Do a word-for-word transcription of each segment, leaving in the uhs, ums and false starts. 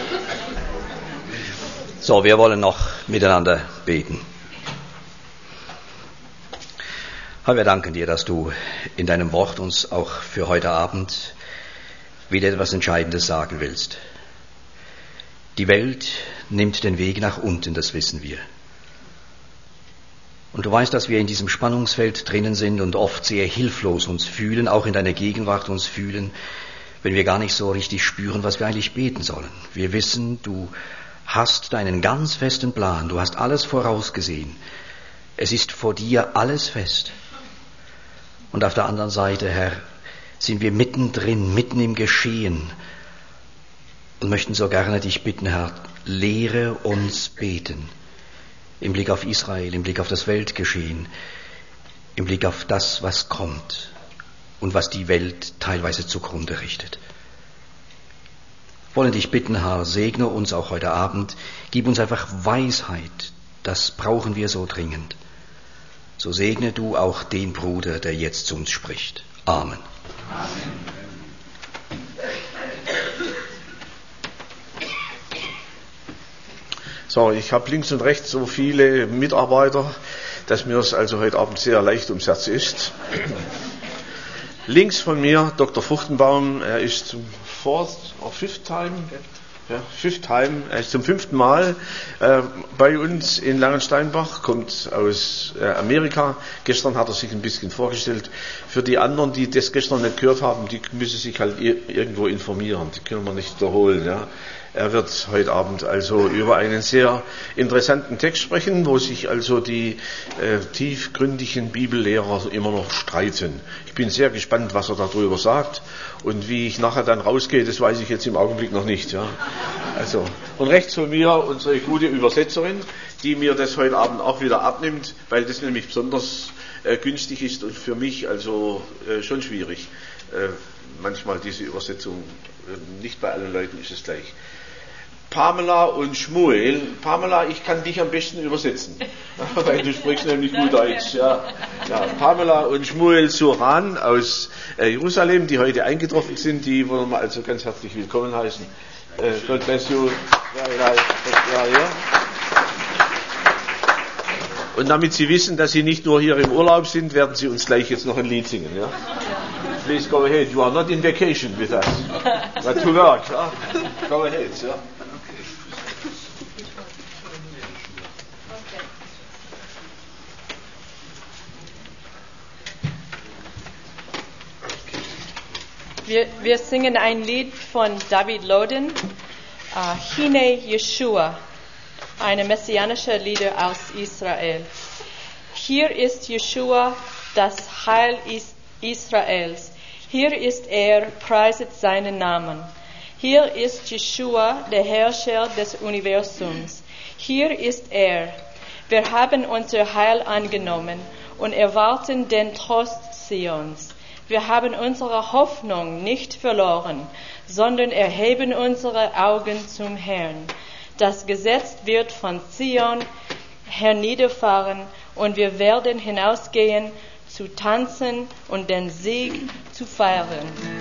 So, wir wollen noch miteinander beten. Herr, wir danken dir, dass du in deinem Wort uns auch für heute Abend wieder etwas Entscheidendes sagen willst. Die Welt nimmt den Weg nach unten, das wissen wir. Und du weißt, dass wir in diesem Spannungsfeld drinnen sind und oft sehr hilflos uns fühlen, auch in deiner Gegenwart uns fühlen, wenn wir gar nicht so richtig spüren, was wir eigentlich beten sollen. Wir wissen, du hast deinen ganz festen Plan, du hast alles vorausgesehen. Es ist vor dir alles fest. Und auf der anderen Seite, Herr, sind wir mittendrin, mitten im Geschehen und möchten so gerne dich bitten, Herr, lehre uns beten. Im Blick auf Israel, im Blick auf das Weltgeschehen, im Blick auf das, was kommt und was die Welt teilweise zugrunde richtet. Wir wollen dich bitten, Herr, segne uns auch heute Abend, gib uns einfach Weisheit, das brauchen wir so dringend. So segne du auch den Bruder, der jetzt zu uns spricht. Amen. Amen. So, ich habe links und rechts so viele Mitarbeiter, dass mir es also heute Abend sehr leicht ums Herz ist. Links von mir Doktor Fuchtenbaum, er ist zum fourth or fifth time, ja, fifth time, er ist zum fünften Mal äh, bei uns in Langensteinbach, kommt aus äh, Amerika. Gestern hat er sich ein bisschen vorgestellt. Für die anderen, die das gestern nicht gehört haben, die müssen sich halt ir- irgendwo informieren, die können wir nicht wiederholen, ja. Er wird heute Abend also über einen sehr interessanten Text sprechen, wo sich also die äh, tiefgründigen Bibellehrer immer noch streiten. Ich bin sehr gespannt, was er darüber sagt, und wie ich nachher dann rausgehe, das weiß ich jetzt im Augenblick noch nicht. Ja. Also, und rechts von mir unsere gute Übersetzerin, die mir das heute Abend auch wieder abnimmt, weil das nämlich besonders äh, günstig ist und für mich also äh, schon schwierig. Äh, manchmal diese Übersetzung, äh, nicht bei allen Leuten ist es gleich. Pamela und Schmuel. Pamela, ich kann dich am besten übersetzen, weil du sprichst nämlich gut Deutsch. Ja. Ja, Pamela und Schmuel Suran aus äh, Jerusalem, die heute eingetroffen sind, die wollen wir also ganz herzlich willkommen heißen. Äh, God bless you. Ja, ja, ja, ja. Und damit Sie wissen, dass Sie nicht nur hier im Urlaub sind, werden Sie uns gleich jetzt noch ein Lied singen. Ja? Please go ahead. You are not in vacation with us, but to work. Ja? Go ahead. Ja? Wir, wir singen ein Lied von David Loden, uh, Hine Yeshua, eine messianische Lieder aus Israel. Hier ist Yeshua, das Heil Israels. Hier ist er, preiset seinen Namen. Hier ist Yeshua, der Herrscher des Universums. Hier ist er. Wir haben unser Heil angenommen und erwarten den Trost Zions. Wir haben unsere Hoffnung nicht verloren, sondern erheben unsere Augen zum Herrn. Das Gesetz wird von Zion herniederfahren und wir werden hinausgehen, zu tanzen und den Sieg zu feiern.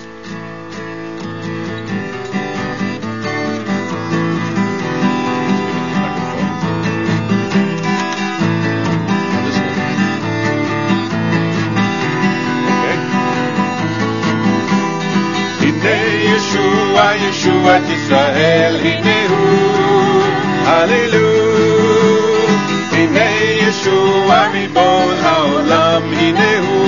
Yeshua, Yeshua, Israel, Hinehu, Hallelujah. Hine Yeshua, Ribon Haolam, Hinehu,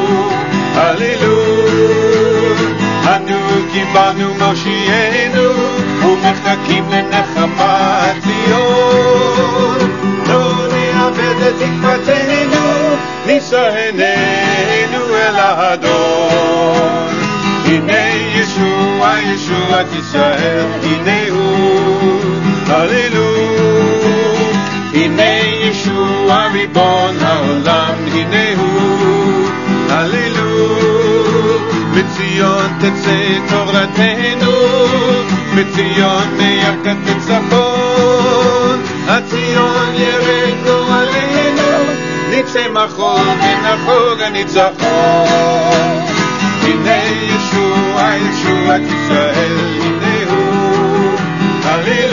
Hallelujah. Anu קיבלנו מושיענו, ומחכים לנחמת ציון. לא נאבד את תקוותנו, נישא עינינו אל האדון. הנה ישוע, ישועת ישראל, הנה הוא, הללויה. הנה ישוע ריבון העולם, הנה הוא, הללויה. בציון תצא תורתנו, בציון מירכת ניצחון, הציון ירדנו עלינו, נצא מחול ונחוג הניצחון. הנה ישוע, ישועת ישראל, הנה הוא, הללויה.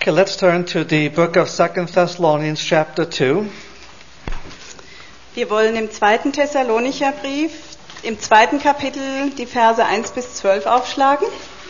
Okay, let's turn to the book of Second Thessalonians chapter two. Wir wollen im zweiten Thessalonicher Brief, im zweiten Kapitel, die Verse eins bis zwölf aufschlagen.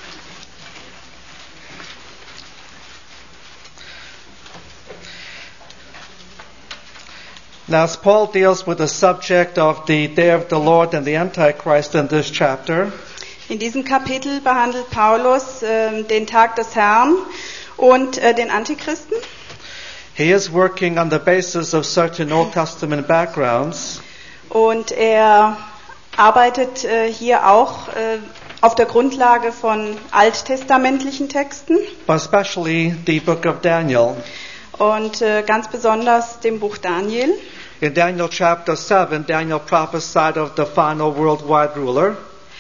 Now, as Paul deals with the subject of the day of the Lord and the Antichrist in this chapter, in diesem Kapitel behandelt Paulus äh, den Tag des Herrn und äh, den Antichristen. he is working on the basis of certain Old Testament backgrounds. Und er arbeitet äh, hier auch äh, auf der Grundlage von alttestamentlichen Texten. But especially the book of Daniel. Und äh, ganz besonders dem Buch Daniel. In Daniel chapter seven, Daniel prophesied of the final worldwide ruler.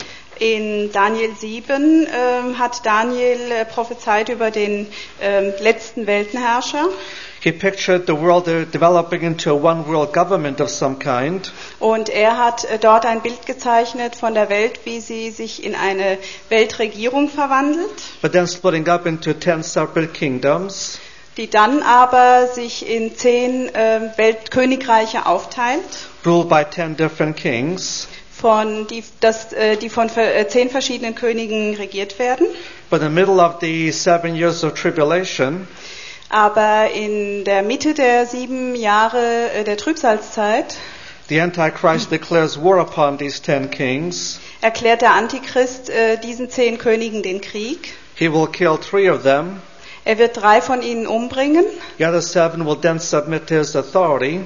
In Daniel sieben äh, hat Daniel äh, prophezeit über den äh, letzten Weltenherrscher. He pictured the world developing into a one world government of some kind. Und er hat äh, dort ein Bild gezeichnet von der Welt, wie sie sich in eine Weltregierung verwandelt. But then splitting up into ten separate kingdoms. Die dann aber sich in zehn äh, Weltkönigreiche aufteilt, ruled by ten different kings. Von die, das, äh, die von äh, zehn verschiedenen Königen regiert werden. But in the middle of the seven years of tribulation, aber in der Mitte der sieben Jahre äh, der Trübsalzeit, the Antichrist declares war upon these ten kings. Erklärt der Antichrist äh, diesen zehn Königen den Krieg. He will kill three of them. Er wird drei von ihnen umbringen. The other seven will then submit to his authority.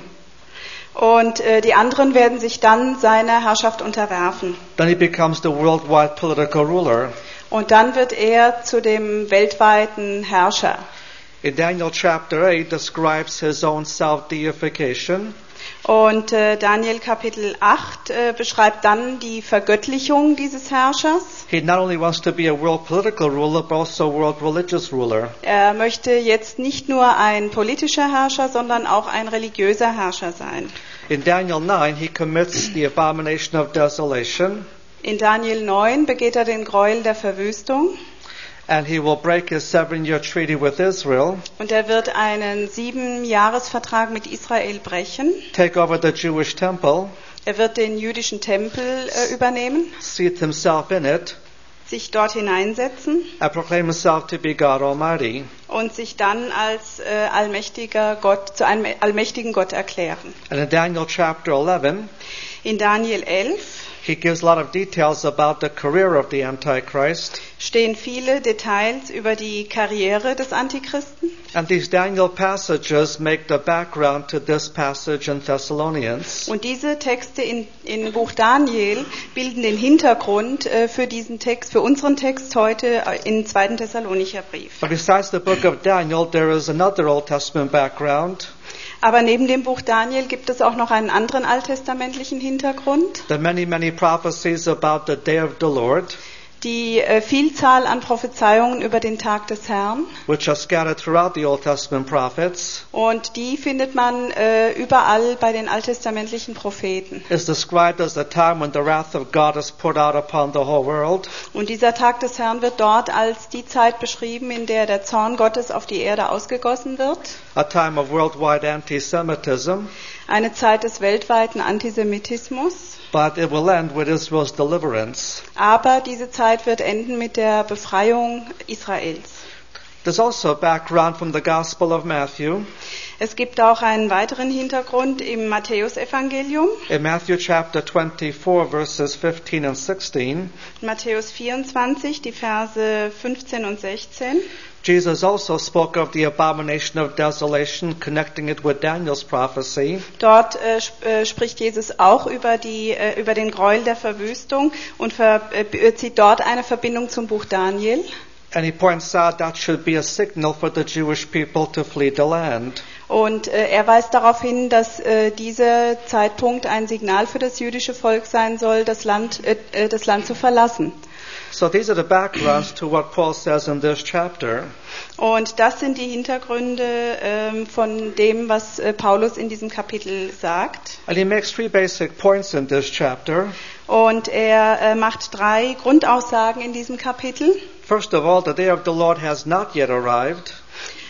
Und äh, die anderen werden sich dann seiner Herrschaft unterwerfen. Then he becomes the worldwide political ruler. Und dann wird er zu dem weltweiten Herrscher. In Daniel chapter eight describes his own self-deification. Und äh, Daniel Kapitel acht äh, beschreibt dann die Vergöttlichung dieses Herrschers. He not only wants to be a world political ruler, but also a world religious ruler. Er möchte jetzt nicht nur ein politischer Herrscher, sondern auch ein religiöser Herrscher sein. In Daniel nine, he commits the abomination of desolation. In Daniel neun begeht er den Gräuel der Verwüstung. And he will break his seven-year treaty with Israel. Und er wird einen Siebenjahresvertrag mit Israel brechen. Take over the Jewish temple. Er wird den jüdischen Tempel äh, übernehmen. Seat himself in it. Sich dort hineinsetzen. And proclaim himself to be God Almighty. Und sich dann als äh, allmächtiger Gott, zu einem allmächtigen Gott erklären. And in Daniel chapter eleven. In Daniel elf. He gives a lot of details about the career of the Antichrist. Stehen viele Details über die Karriere des Antichristen. And these Daniel passages make the background to this passage in Thessalonians. Und diese Texte in, in Buch Daniel bilden den Hintergrund äh, für diesen Text, für unseren Text heute im zweiten Thessalonicher Brief. But besides the book of Daniel, there is another Old Testament background. Aber neben dem Buch Daniel gibt es auch noch einen anderen alttestamentlichen Hintergrund. The many, many prophecies about the day of the Lord. Die äh, Vielzahl an Prophezeiungen über den Tag des Herrn. Which are scattered throughout the Old Testament prophets. Und die findet man äh, überall bei den alttestamentlichen Propheten. Is described as the time when the wrath of God is poured out upon the whole world. Und dieser Tag des Herrn wird dort als die Zeit beschrieben, in der der Zorn Gottes auf die Erde ausgegossen wird. A time of worldwide anti-Semitism. Eine Zeit des weltweiten Antisemitismus. But it will end with Israel's deliverance. Aber diese Zeit wird enden mit der Befreiung Israels. There's also a background from the Gospel of Matthew. Es gibt auch einen weiteren Hintergrund im Matthäusevangelium. In Matthew chapter twenty-four, verses fifteen and sixteen. Matthäus vierundzwanzig, die Verse fünfzehn und sechzehn. Jesus also spoke of the abomination of desolation, connecting it with Daniel's prophecy. Dort äh, sp- äh, spricht Jesus auch über die äh, über den Gräuel der Verwüstung und ver- äh, zieht dort eine Verbindung zum Buch Daniel. And he points out that should be a signal for the Jewish people to flee the land. Und äh, er weist darauf hin, dass äh, dieser Zeitpunkt ein Signal für das jüdische Volk sein soll, das Land äh, das Land zu verlassen. So these are the backgrounds to what Paul says in this chapter. Und das sind die Hintergründe ähm, von dem, was äh, Paulus in diesem Kapitel sagt. And he makes three basic points in this chapter. Und er äh, macht drei Grundaussagen in diesem Kapitel. First of all, the day of the Lord has not yet arrived.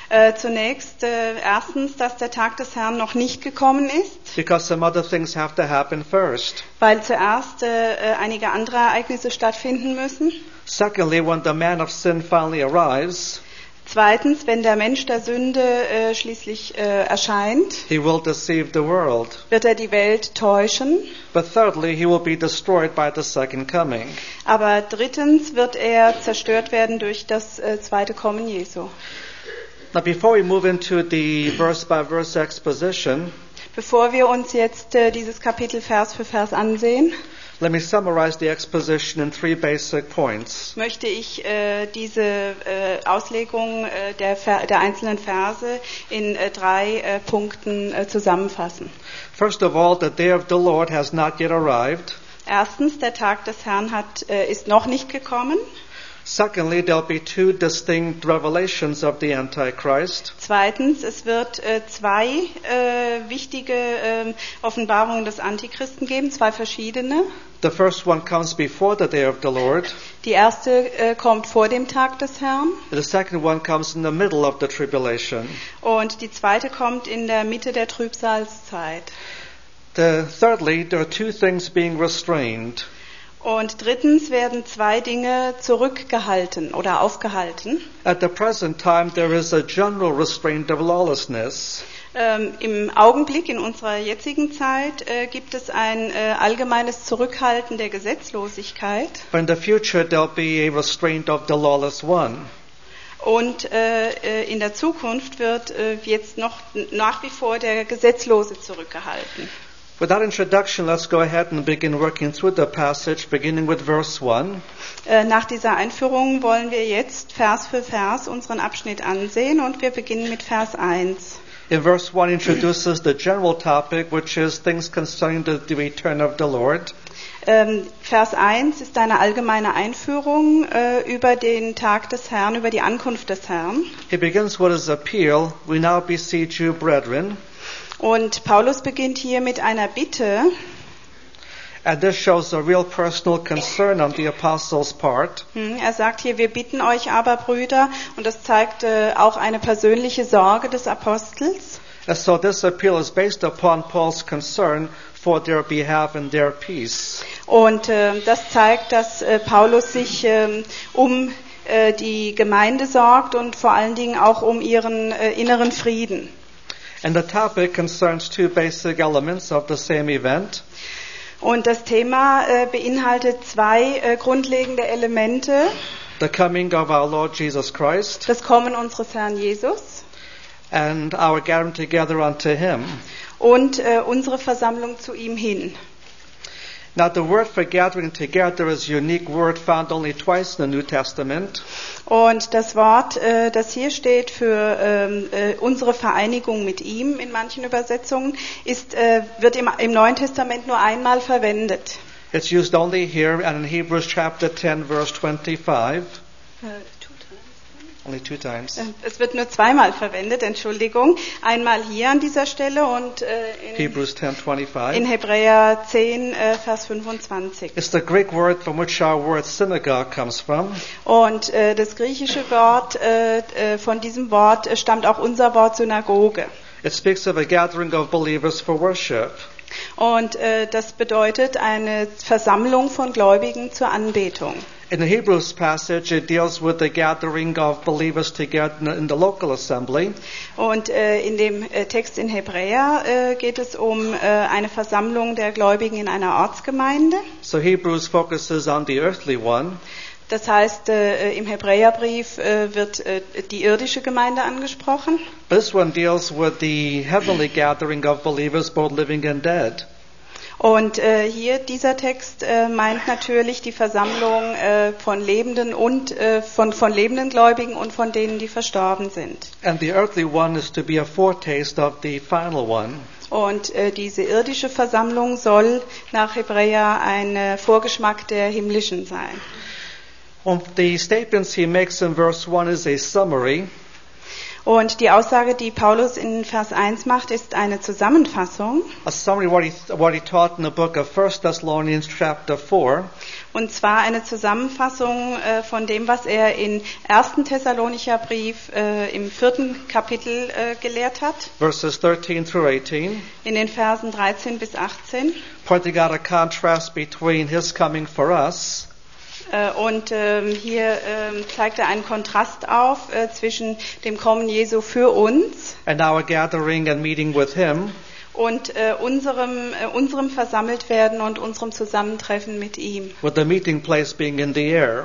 Äh, zunächst äh, erstens, dass der Tag des Herrn noch nicht gekommen ist, because some other things have to happen first. weil zuerst äh, äh, einige andere Ereignisse stattfinden müssen. Secondly, when the man of sin finally arrives, Zweitens, wenn der Mensch der Sünde äh, schließlich äh, erscheint, he will deceive the world. wird er die Welt täuschen. But thirdly, he will be destroyed by the second coming. Aber drittens wird er zerstört werden durch das äh, zweite Kommen Jesu. Now, before we move into the verse-by-verse exposition, Bevor wir uns jetzt äh, dieses Kapitel Vers für Vers ansehen, let me summarize the exposition in three basic points. möchte ich äh, diese äh, Auslegung äh, der, Ver- der einzelnen Verse in äh, drei äh, Punkten äh, zusammenfassen. First of all, the day of the Lord has not yet arrived. Erstens, der Tag des Herrn hat, äh, ist noch nicht gekommen. Secondly, there'll be two distinct revelations of the Antichrist. Zweitens, es wird äh, zwei äh, wichtige äh, Offenbarungen des Antichristen geben, zwei verschiedene. The first one comes before the day of the Lord. Die erste äh, kommt vor dem Tag des Herrn The second one comes in the middle of the tribulation. und die zweite kommt in der Mitte der Trübsalzeit. The, thirdly, there are two things being restrained. Und drittens werden zwei Dinge zurückgehalten oder aufgehalten. At the present time, there is a general restraint of lawlessness. Ähm, Im Augenblick, in unserer jetzigen Zeit, äh, gibt es ein äh, allgemeines Zurückhalten der Gesetzlosigkeit. But in the future, there'll be a restraint of the lawless one. Und äh, äh, in der Zukunft wird äh, jetzt noch nach wie vor der Gesetzlose zurückgehalten. With that introduction, let's go ahead and begin working through the passage, beginning with verse one. Äh, nach dieser Einführung wollen wir jetzt Vers für Vers unseren Abschnitt ansehen und wir beginnen mit Vers eins. In verse one introduces the general topic, which is things concerning the, the return of the Lord. Ähm, Vers eins ist eine allgemeine Einführung äh, über den Tag des Herrn, über die Ankunft des Herrn. He begins with his appeal, "We now beseech you, brethren." Und Paulus beginnt hier mit einer Bitte. And this shows a real personal concern on the apostles' part. Hm, Er sagt hier, wir bitten euch aber, Brüder, und das zeigt äh, auch eine persönliche Sorge des Apostels. And so this appeal is based upon Paul's concern for their behalf and their peace. Und äh, das zeigt, dass äh, Paulus sich ähm, um äh, die Gemeinde sorgt und vor allen Dingen auch um ihren äh, inneren Frieden. And the topic concerns two basic elements of the same event. Und das Thema äh, beinhaltet zwei äh, grundlegende Elemente. The coming of our Lord Jesus Christ Das Kommen unseres Herrn Jesus and our gathering together unto Him. und äh, unsere Versammlung zu ihm hin. Now the word for gathering together is a unique word found only twice in the New Testament. Und das Wort, äh, das hier steht für ähm, äh, unsere Vereinigung mit ihm in manchen Übersetzungen, ist, äh, wird im, im Neuen Testament nur einmal verwendet. It's used only here and in Hebrews chapter ten verse twenty-five. Only two times. Äh, Es wird nur zweimal verwendet, Entschuldigung. Einmal hier an dieser Stelle und äh, in, Hebrews ten twenty-five. in Hebräer zehn, äh, Vers fünfundzwanzig. It's the Greek word from which our word synagogue comes from. Und äh, das griechische Wort, äh, äh, von diesem Wort äh, stammt auch unser Wort Synagoge. It speaks of a gathering of believers for worship. Und äh, das bedeutet eine Versammlung von Gläubigen zur Anbetung. In the Hebrews passage, it deals with the gathering of believers together in the local assembly. Und äh, in dem äh, Text in Hebräer äh, geht es um äh, eine Versammlung der Gläubigen in einer Ortsgemeinde. So Hebrews focuses on the earthly one. Das heißt, äh, im Hebräerbrief äh, wird äh, die irdische Gemeinde angesprochen. This one deals with the heavenly gathering of believers, both living and dead. Und äh, hier dieser Text äh, meint natürlich die Versammlung äh, von Lebenden und äh, von, von lebenden Gläubigen und von denen, die verstorben sind. And the earthly one is to be a foretaste of the final one. Und äh, diese irdische Versammlung soll nach Hebräer ein äh, Vorgeschmack der himmlischen sein. And the statements he makes in verse one is a summary. Und die Aussage, die Paulus in Vers eins macht, ist eine Zusammenfassung. A summary of what he, what he taught in the book of First Thessalonians chapter four. Und zwar eine Zusammenfassung äh, von dem, was er in ersten Thessalonicher Brief äh, im vierten Kapitel äh, gelehrt hat. Verses thirteen through eighteen. In den Versen dreizehn bis achtzehn. Pointing out a contrast between his coming for us. Und ähm, hier ähm, zeigt er einen Kontrast auf äh, zwischen dem Kommen Jesu für uns and our gathering and meeting with him. Und äh, unserem, äh, unserem Versammeltwerden und unserem Zusammentreffen mit ihm. With the meeting place being in the air.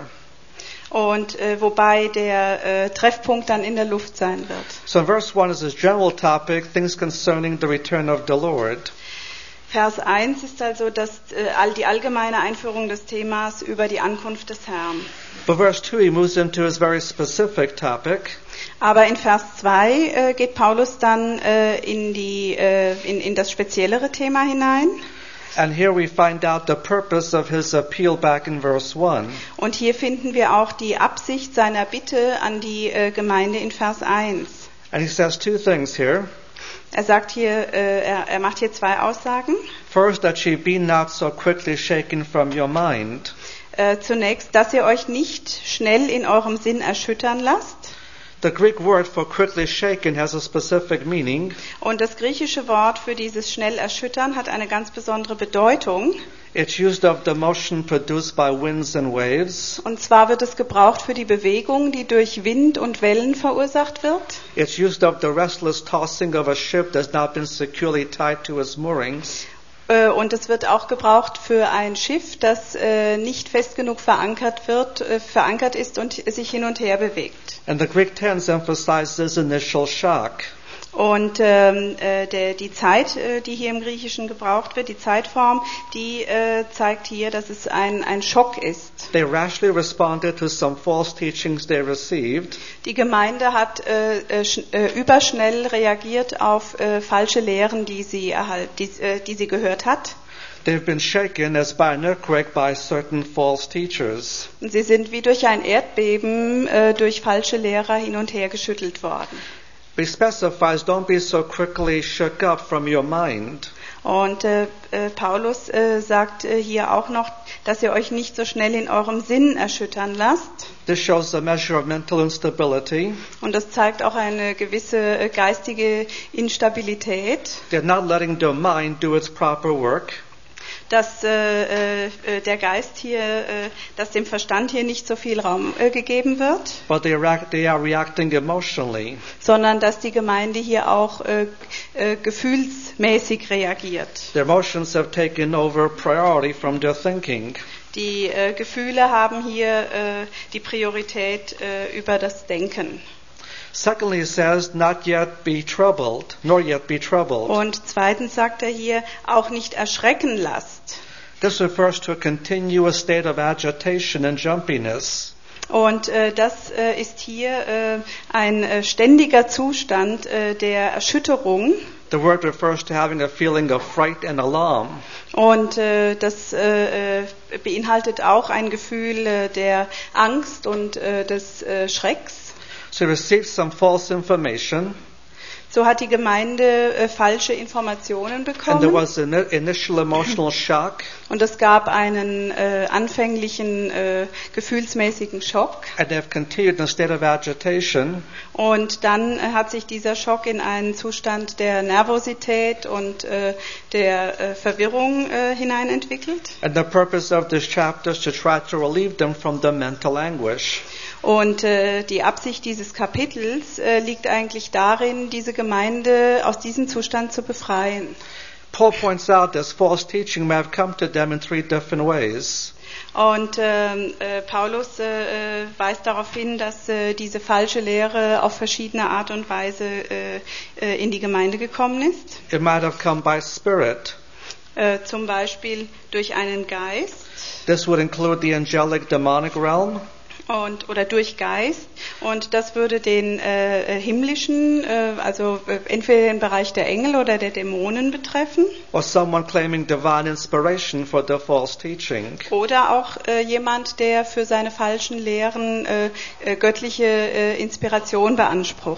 Und äh, wobei der äh, Treffpunkt dann in der Luft sein wird. So in verse one is this general topic, things concerning the return of the Lord. Vers eins ist also das, äh, all die allgemeine Einführung des Themas über die Ankunft des Herrn. But verse two, he moves into his very specific topic. Aber in Vers zwei äh, geht Paulus dann äh, in, die, äh, in, in das speziellere Thema hinein. And here we find out the purpose of his appeal back in verse one. Und hier finden wir auch die Absicht seiner Bitte an die äh, Gemeinde in Vers eins. And he says two things here. Er sagt hier, äh, er, er macht hier zwei Aussagen. First, that ye be not so quickly shaken from your mind. Äh, zunächst, dass ihr euch nicht schnell in eurem Sinn erschüttern lasst. The Greek word for quickly shaken has a specific meaning. Und das griechische Wort für dieses schnell erschüttern hat eine ganz besondere Bedeutung. It's used of the motion produced by winds and waves. Und zwar wird es gebraucht für die Bewegung, die durch Wind und Wellen verursacht wird. It's used of the restless tossing of a ship that's not been securely tied to its moorings. Und es wird auch gebraucht für ein Schiff, das äh, nicht fest genug verankert wird, äh, verankert ist und sich hin und her bewegt. And the Greek tense emphasizes initial shock. Und ähm, äh, der, die Zeit, äh, die hier im Griechischen gebraucht wird, die Zeitform, die äh, zeigt hier, dass es ein, ein Schock ist. They rashly responded to some false teachings they received. Die Gemeinde hat äh, äh, überschnell reagiert auf äh, falsche Lehren, die sie, erhalt, die, äh, die sie gehört hat. They've been shaken as by an earthquake by certain false teachers. Und sie sind wie durch ein Erdbeben äh, durch falsche Lehrer hin und her geschüttelt worden. He specifies, don't be so quickly shook up from your mind. Und äh, äh, Paulus äh, sagt äh, hier auch noch, dass ihr euch nicht so schnell in eurem Sinn erschüttern lasst. This shows a measure of mental instability. Und das zeigt auch eine gewisse äh, geistige Instabilität. They're not letting the mind do its proper work. Dass äh, äh, der Geist hier, äh, dass dem Verstand hier nicht so viel Raum äh, gegeben wird, But they, react, they are reacting emotionally. sondern dass die Gemeinde hier auch äh, äh, gefühlsmäßig reagiert. Their emotions have taken over priority from their thinking. Die äh, Gefühle haben hier äh, die Priorität äh, über das Denken. Secondly, it says, not yet be troubled, nor yet be troubled. Und zweitens sagt er hier, auch nicht erschrecken lasst. This refers to a continuous state of agitation and jumpiness. Und äh, das äh, ist hier äh, ein äh, ständiger Zustand äh, der Erschütterung. The word refers to having a feeling of fright and alarm. Und äh, das äh, beinhaltet auch ein Gefühl äh, der Angst und äh, des äh, Schrecks. So he received some false information. So hat die Gemeinde äh, falsche Informationen And there bekommen. was an initial emotional shock. Und es gab einen äh, anfänglichen äh, gefühlsmäßigen Schock. And they have continued in a state of agitation. Und dann äh, hat sich dieser Schock in einen Zustand der Nervosität und äh, der äh, Verwirrung äh, hinein entwickelt. And the purpose of this chapter is to try to relieve them from the mental anguish. Und äh, die Absicht dieses Kapitels äh, liegt eigentlich darin, diese Gemeinde aus diesem Zustand zu befreien. Paul points out this false teaching may have come to them in three different ways. Und äh, äh, Paulus äh, äh, weist darauf hin, dass äh, diese falsche Lehre auf verschiedene Art und Weise äh, äh, in die Gemeinde gekommen ist. It might have come by spirit. Äh, zum Beispiel durch einen Geist. This would include the angelic demonic realm. Und, oder durch Geist. Und das würde den äh, himmlischen, äh, also äh, entweder den Bereich der Engel oder der Dämonen betreffen. Or someone claiming divine inspiration for the false teaching. Oder auch äh, jemand, der für seine falschen Lehren äh, äh, göttliche äh, Inspiration beansprucht.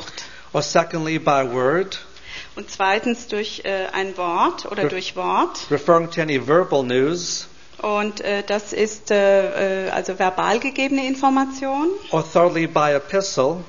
or secondly by word, und zweitens durch äh, ein Wort oder Re- durch Wort. referring to any verbal news, Und äh, das ist äh, äh, also verbal gegebene Information. or thirdly by epistle,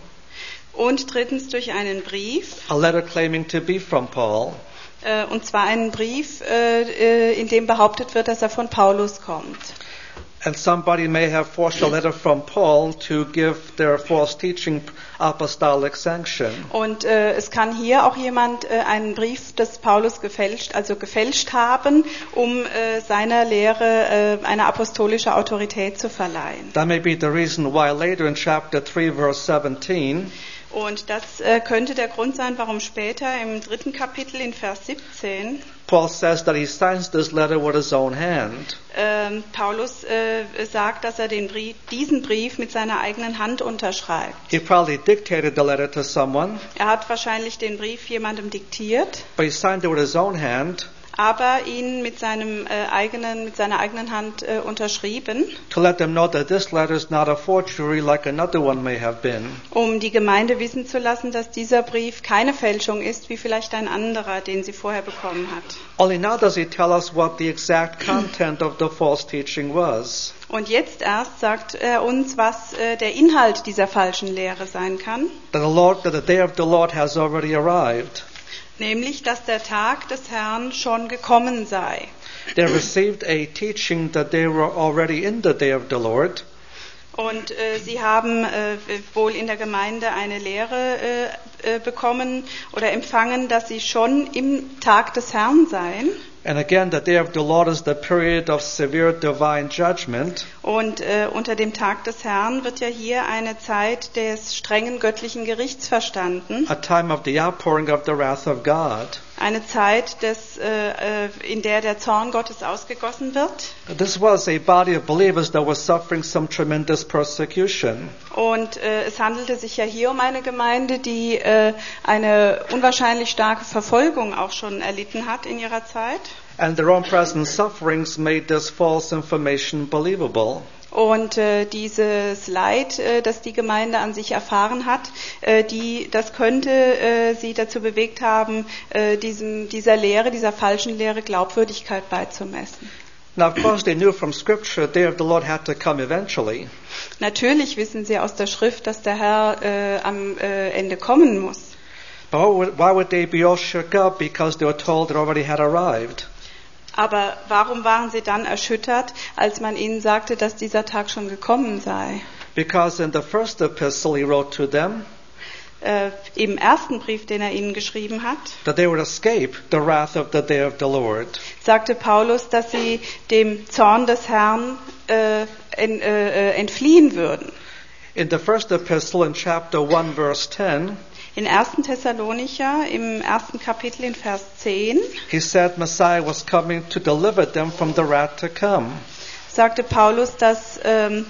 Und drittens durch einen Brief. a letter claiming to be from Paul. Äh, und zwar einen Brief, äh, äh, in dem behauptet wird, dass er von Paulus kommt. And somebody may have forged a letter from Paul to give their false teaching apostolic sanction. Und äh, es kann hier auch jemand äh, einen Brief des Paulus gefälscht, also gefälscht haben, um äh, seiner Lehre äh, eine apostolische Autorität zu verleihen. That may be the reason why later in chapter three, verse seventeen, Und das äh, könnte der Grund sein, warum später im dritten Kapitel in Vers siebzehn Paul says that he signs this letter with his own hand. ähm, Paulus äh, sagt, dass er den Brief, diesen Brief mit seiner eigenen Hand unterschreibt. He probably dictated the letter to someone, Er hat wahrscheinlich den Brief jemandem diktiert, but he signed it with his own hand aber ihn mit seinem äh, eigenen, mit seiner eigenen Hand äh, unterschrieben, to let them know that this letter is not a forgery like another one may have been. um die Gemeinde wissen zu lassen, dass dieser Brief keine Fälschung ist, wie vielleicht ein anderer, den sie vorher bekommen hat. Only now does he tell us what the exact content of the false teaching was. Und jetzt erst sagt er uns, was äh, der Inhalt dieser falschen Lehre sein kann, That the Lord, that the day of the Lord has already arrived. nämlich, dass der Tag des Herrn schon gekommen sei. They received a teaching that they were already in the day of the Lord. Und äh, sie haben äh, wohl in der Gemeinde eine Lehre äh, äh, bekommen oder empfangen, dass sie schon im Tag des Herrn seien. And again, the day of the Lord is the period of severe divine judgment. Und äh, unter dem Tag des Herrn wird ja hier eine Zeit des strengen göttlichen Gerichts verstanden. A time of the outpouring of the wrath of God. Eine Zeit, des, äh, äh, in der der Zorn Gottes ausgegossen wird. This was a body of believers that was suffering some tremendous persecution. Und äh, es handelte sich ja hier um eine Gemeinde, die äh, eine unwahrscheinlich starke Verfolgung auch schon erlitten hat in ihrer Zeit. And their own present sufferings made this false information believable. Und äh, dieses Leid, äh, das die Gemeinde an sich erfahren hat, äh, die, das könnte äh, sie dazu bewegt haben, äh, diesem, dieser Lehre, dieser falschen Lehre Glaubwürdigkeit beizumessen. Now, of course, they knew from Scripture the day of the Lord had to come eventually. Natürlich wissen sie aus der Schrift, dass der Herr äh, am äh, Ende kommen muss. But why would, why would they be all shook up because they were told it already had arrived? Aber warum waren sie dann erschüttert, als man ihnen sagte, dass dieser Tag schon gekommen sei? Because in the first epistle he wrote to them Äh, Im ersten Brief, den er ihnen geschrieben hat, that they would escape the wrath of the day of the Lord. sagte Paulus, dass sie dem Zorn des Herrn äh, en, äh, entfliehen würden. In the first epistle in chapter one verse ten, In ersten Thessalonicher, im ersten Kapitel in Vers zehn, he said Messiah was coming to deliver them from the wrath to come. sagte Paulus, dass, ähm,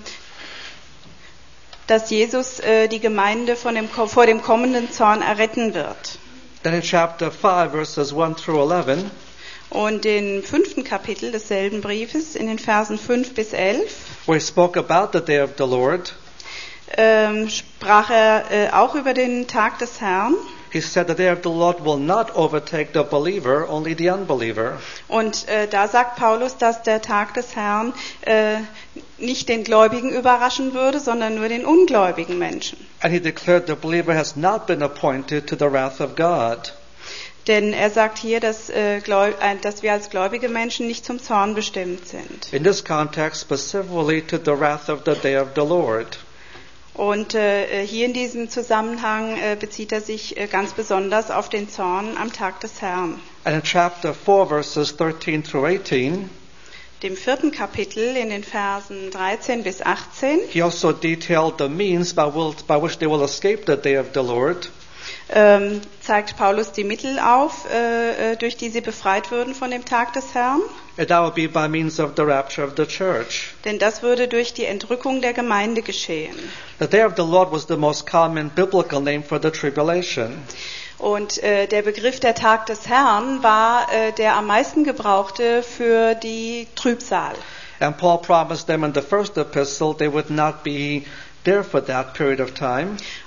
dass Jesus äh, die Gemeinde von dem, vor dem kommenden Zorn erretten wird. Then in chapter five verses one through eleven, Und im fünften Kapitel desselben Briefes, in den Versen fünf bis elf, where he spoke about the day of the Lord, ähm, sprach er äh, auch über den Tag des Herrn. he said the day of the Lord will not overtake the believer, only the unbeliever. Und äh, da sagt Paulus, dass der Tag des Herrn äh, nicht den Gläubigen überraschen würde, sondern nur den ungläubigen Menschen. And he declared the believer has not been appointed to the wrath of God. Denn er sagt hier, dass, äh, gläu- äh, dass wir als gläubige Menschen nicht zum Zorn bestimmt sind. In this context, specifically to the wrath of the day of the Lord. Und äh, hier in diesem Zusammenhang äh, bezieht er sich äh, ganz besonders auf den Zorn am Tag des Herrn. And in chapter four, verses thirteen through eighteen, Dem vierten Kapitel in den Versen dreizehn bis achtzehn he also detailed the means by, will, by which they will escape the day of the Lord. ähm, zeigt Paulus die Mittel auf, äh, äh, durch die sie befreit würden von dem Tag des Herrn. And that would be by means of the rapture of the church. Denn das würde durch die Entrückung der Gemeinde geschehen. The day of the Lord was the most common biblical name for the tribulation. Und äh, der Begriff der Tag des Herrn war äh, der am meisten gebrauchte für die Trübsal. And Paul promised them in the first epistle they would not be there for that period of time.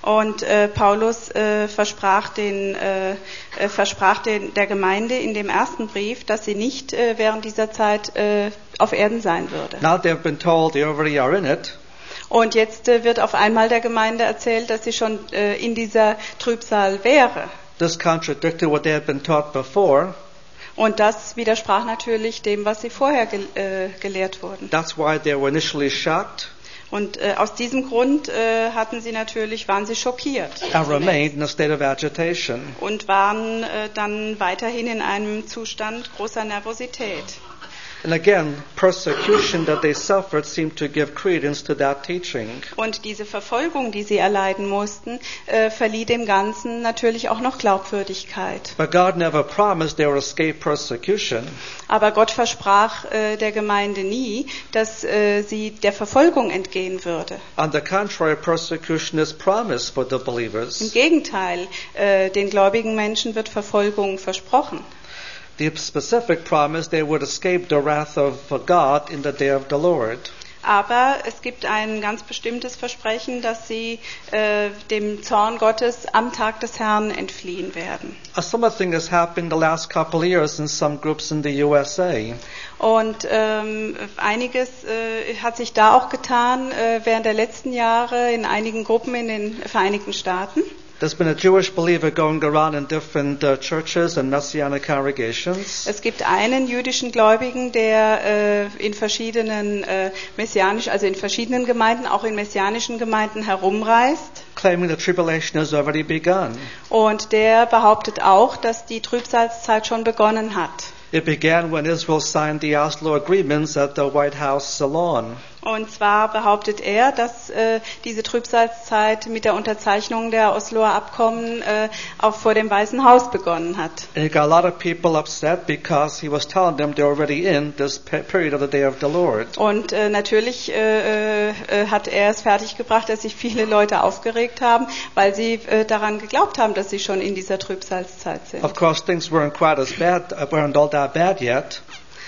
Und äh, Paulus äh, versprach, den, äh, äh, versprach den, der Gemeinde in dem ersten Brief, dass sie nicht äh, während dieser Zeit äh, auf Erden sein würde. Now they've been told they already are in it. Und jetzt äh, wird auf einmal der Gemeinde erzählt, dass sie schon äh, in dieser Trübsal wäre. This contradicted what they had been taught before. Und das widersprach natürlich dem, was sie vorher ge- äh, gelehrt wurden. That's why they were initially shocked Und äh, aus diesem Grund äh, hatten sie natürlich, waren sie schockiert and remained in a state of agitation. und waren äh, dann weiterhin in einem Zustand großer Nervosität. And again, persecution that they suffered seemed to give credence to that teaching. Und diese Verfolgung, die sie erleiden mussten, äh, verlieh dem Ganzen natürlich auch noch Glaubwürdigkeit. But God never promised they would escape persecution. Aber Gott versprach äh, der Gemeinde nie, dass äh, sie der Verfolgung entgehen würde. On the contrary, persecution is promised for the Im believers. Gegenteil, äh, den gläubigen Menschen wird Verfolgung versprochen. The specific promise they would escape the wrath of God in the day of the Lord. Aber es gibt ein ganz bestimmtes Versprechen, dass sie äh, dem Zorn Gottes am Tag des Herrn entfliehen werden. A similar thing has happened the last couple of years in some groups in the U S A. Und ähm, einiges äh, hat sich da auch getan äh, während der letzten Jahre in einigen Gruppen in den Vereinigten Staaten. There's been a Jewish believer going around in different uh, churches and Messianic congregations, Es gibt einen jüdischen Gläubigen, der äh, in verschiedenen äh, messianisch, also in verschiedenen Gemeinden, auch in messianischen Gemeinden herumreist. claiming the tribulation has already begun. Und der behauptet auch, dass die Trübsalzeit schon begonnen hat. It began when Israel signed the Oslo agreements at the White House Salon. Und zwar behauptet er, dass äh, diese Trübsalzeit mit der Unterzeichnung der Osloer Abkommen äh, auch vor dem Weißen Haus begonnen hat. And he got a lot of people upset because he was telling them they're already in this pe- period of the day of the Lord. Und äh, natürlich äh, äh, hat er es fertiggebracht, dass sich viele Leute aufgeregt haben, weil sie äh, daran geglaubt haben, dass sie schon in dieser Trübsalzeit sind. Of course, things weren't quite as bad, uh, weren't all that bad yet.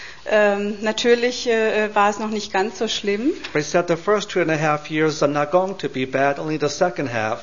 Ähm, natürlich äh, war es noch nicht ganz so schlimm. But he said the first two and a half years are not going to be bad, only the second half.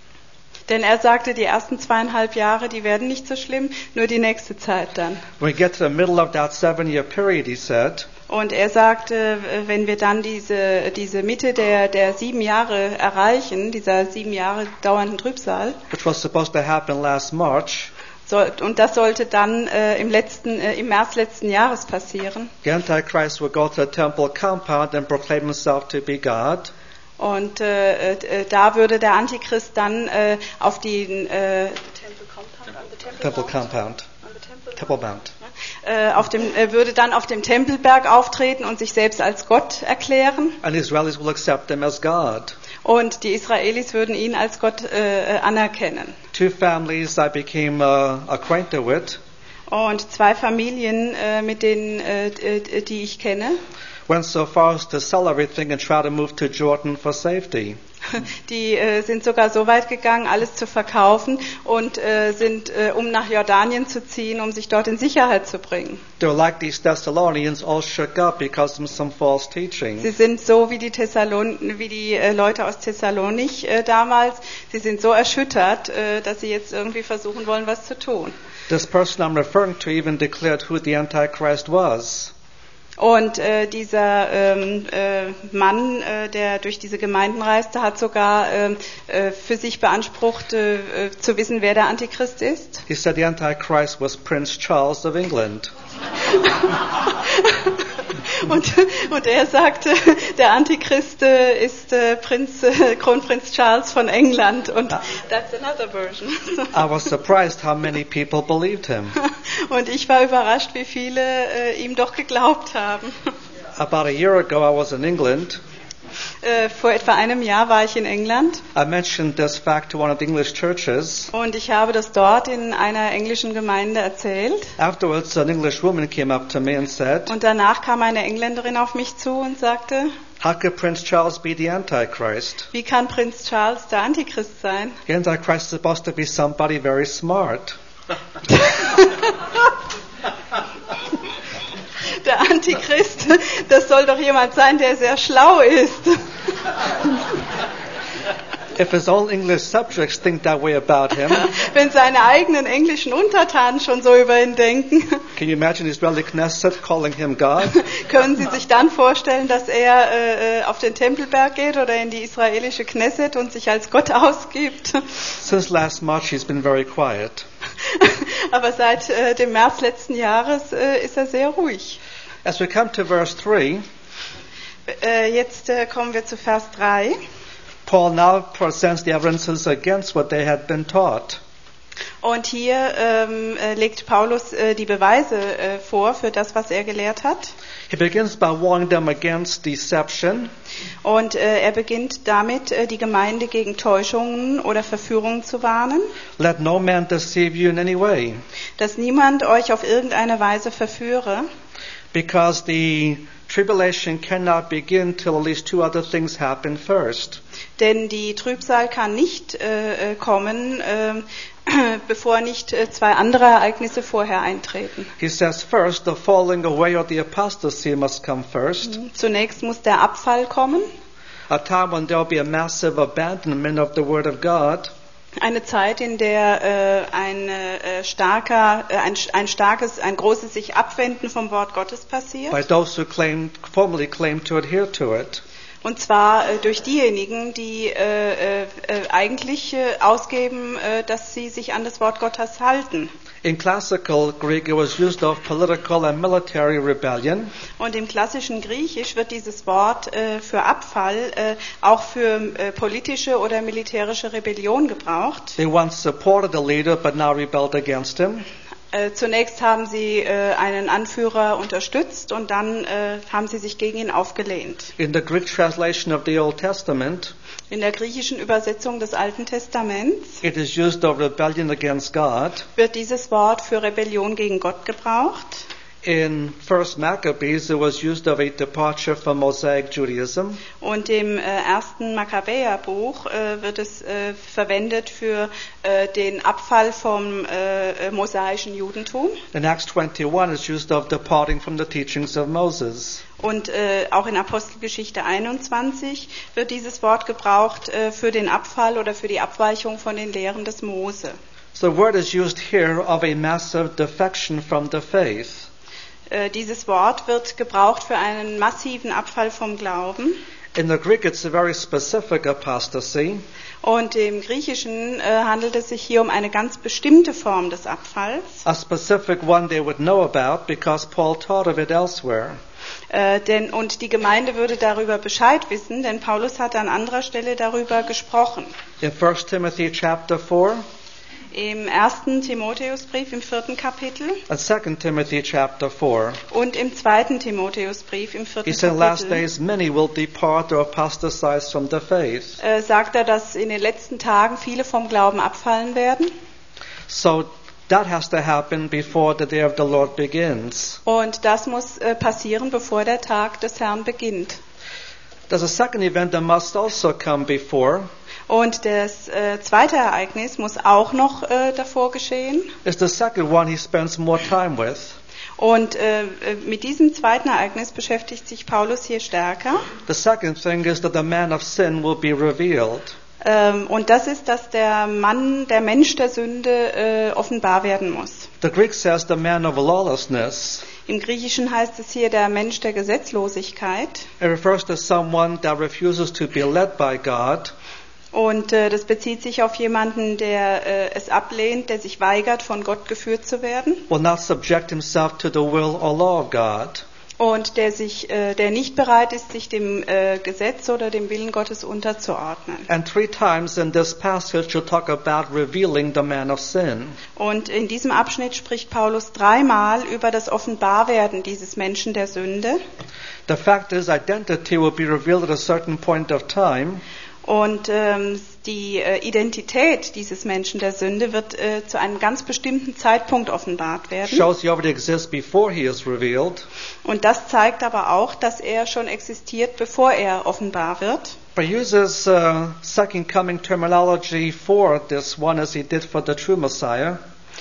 Denn er sagte, die ersten zweieinhalb Jahre, die werden nicht so schlimm, nur die nächste Zeit dann. When we get to the middle of that seven-year period, he said, Und er sagte, wenn wir dann diese, diese Mitte der, der sieben Jahre erreichen, dieser sieben Jahre dauernden Trübsal, which was supposed to happen last March, soll, und das sollte dann äh, im, letzten, äh, im März letzten Jahres passieren. the Antichrist will go to the temple compound and proclaim himself to be God. Und äh, äh, da würde der Antichrist dann äh, auf den äh, Temple compound. Temple Mount. äh, auf dem, äh, würde dann auf dem Tempelberg auftreten und sich selbst als Gott erklären. And the Israelis will accept him as God. Und die Israelis würden ihn als Gott äh, anerkennen. Two families I became uh, acquainted with Und zwei Familien, äh, mit denen, äh, äh, die ich kenne, went so far as to sell everything and try to move to Jordan for safety. die äh, sind sogar so weit gegangen, alles zu verkaufen und äh, sind, äh, um nach Jordanien zu ziehen, um sich dort in Sicherheit zu bringen. They were like these Thessalonians, all shook up because of some false Sie teaching. sind so wie die, Thessalon wie die äh, Leute aus Thessalonich äh, damals. Sie sind so erschüttert, äh, dass sie jetzt irgendwie versuchen wollen, was zu tun. This person I'm referring to even declared who the Antichrist was. Und äh, dieser ähm, äh, Mann, äh, der durch diese Gemeinden reiste, hat sogar äh, äh, für sich beansprucht, äh, äh, zu wissen, wer der Antichrist ist. He said the Antichrist was Prince Charles of England. Und, und er sagte, der Antichrist äh, ist äh, Prinz, äh, Kronprinz Charles von England. Und that's another version. I was surprised how many people believed him. Und ich war überrascht, wie viele äh, ihm doch geglaubt haben. About a year ago, I was in England. Äh, vor etwa einem Jahr war ich in England I mentioned this fact to one of the English churches. und ich habe das dort in einer englischen Gemeinde erzählt. Afterwards, an English woman came up to me and said, Und danach kam eine Engländerin auf mich zu und sagte, how could Prince Charles be the Antichrist? wie kann Prinz Charles der Antichrist sein? The Antichrist is supposed to be somebody very smart. Der Antichrist, das soll doch jemand sein, der sehr schlau ist. If his own English subjects think that way about him, Wenn seine eigenen englischen Untertanen schon so über ihn denken, can you imagine Israeli Knesset calling him God? können Sie sich dann vorstellen, dass er äh, auf den Tempelberg geht oder in die israelische Knesset und sich als Gott ausgibt? Since last March, he's been very quiet. Aber seit äh, dem März letzten Jahres äh, ist er sehr ruhig. As we come to verse three, Äh, jetzt äh, kommen wir zu Vers drei. Paul now presents the evidences against what they had been taught. Und hier ähm, äh, legt Paulus äh, die Beweise äh, vor für das, was er gelehrt hat. He begins by warning them against deception. Und äh, er beginnt damit, äh, die Gemeinde gegen Täuschungen oder Verführungen zu warnen, Let no man deceive you in any way, dass niemand euch auf irgendeine Weise verführe, because the tribulation cannot begin till at least two other things happen first. denn die Trübsal kann nicht äh, äh, kommen, äh, bevor nicht äh, zwei andere Ereignisse vorher eintreten. He says first, the falling away of the apostasy must come first, Zunächst muss der Abfall kommen, a time when there will be a massive abandonment of the Word of God, eine Zeit, in der äh, ein äh, starker, äh, ein, ein starkes, ein großes sich Abwenden vom Wort Gottes passiert. by those who claim, formerly claim to adhere to it. Und zwar äh, durch diejenigen, die äh, äh, eigentlich äh, ausgeben, äh, dass sie sich an das Wort Gottes halten. In classical Greek, it was used of political and military rebellion. Und im klassischen Griechisch wird dieses Wort äh, für Abfall äh, auch für äh, politische oder militärische Rebellion gebraucht. They once supported the leader, but now rebelled against him. Äh, zunächst haben sie äh, einen Anführer unterstützt und dann äh, haben sie sich gegen ihn aufgelehnt. In the Greek translation of the Old Testament, In der griechischen Übersetzung des Alten Testaments it is used of rebellion against God. wird dieses Wort für Rebellion gegen Gott gebraucht. In First Maccabees, it was used of a departure from Mosaic Judaism. Und im äh, ersten Makkabäerbuch äh, wird es äh, verwendet für äh, den Abfall vom äh, mosaischen Judentum. In Acts twenty-one, it's used of departing from the teachings of Moses. Und äh, auch in Apostelgeschichte einundzwanzig wird dieses Wort gebraucht äh, für den Abfall oder für die Abweichung von den Lehren des Mose. So the word is used here of a massive defection from the faith. Äh, dieses Wort wird gebraucht für einen massiven Abfall vom Glauben. In the Greek, it's a very specific apostasy. Und im Griechischen äh, handelt es sich hier um eine ganz bestimmte Form des Abfalls. A specific one they would know about because Paul taught of it elsewhere. Äh, denn, und die Gemeinde würde darüber Bescheid wissen, denn Paulus hat an anderer Stelle darüber gesprochen. In First Timothy chapter four Im ersten Timotheusbrief im vierten Kapitel and Second Timothy chapter four, und im zweiten Timotheusbrief im vierten he said, last Kapitel days many will depart or apostatize from the faith. äh, sagt er, dass in den letzten Tagen viele vom Glauben abfallen werden. So that has to happen before the day of the Lord begins. Und das muss äh, passieren, bevor der Tag des Herrn beginnt. There's a second event that must also come before. Und das äh, zweite Ereignis muss auch noch äh, davor geschehen. It's the second one he spends more time with. Und äh, mit diesem zweiten Ereignis beschäftigt sich Paulus hier stärker. The second thing is that the man of sin will be revealed. Ähm, und das ist, dass der Mann, der Mensch der Sünde äh, offenbar werden muss. The Greek says the man of lawlessness. Im Griechischen heißt es hier der Mensch der Gesetzlosigkeit. It refers to someone that refuses to be led by God. Und äh, das bezieht sich auf jemanden, der äh, es ablehnt, der sich weigert, von Gott geführt zu werden. Will not subject himself to the will or law of God. Und der sich, äh, der nicht bereit ist, sich dem äh, Gesetz oder dem Willen Gottes unterzuordnen. And three times in this passage he'll talk about revealing the man of sin. Und in diesem Abschnitt spricht Paulus dreimal über das Offenbarwerden dieses Menschen der Sünde. The fact is, identity will be revealed at a certain point of time. Und ähm, die äh, Identität dieses Menschen der Sünde wird äh, zu einem ganz bestimmten Zeitpunkt offenbart werden. Shows he already exists before he is revealed. Und das zeigt aber auch, dass er schon existiert, bevor er offenbar wird. But he uses uh, second coming terminology for this one as he did for the true Messiah.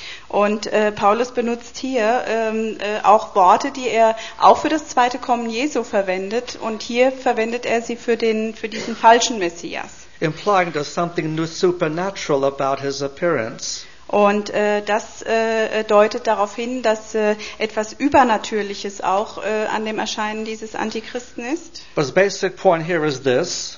Und äh, Paulus benutzt hier ähm, äh, auch Worte, die er auch für das zweite Kommen Jesu verwendet. Und hier verwendet er sie für den für diesen falschen Messias. implying there's something new supernatural about his appearance. Und äh, das äh, deutet darauf hin, dass äh, etwas Übernatürliches auch äh, an dem Erscheinen dieses Antichristen ist. But the basic point here is this.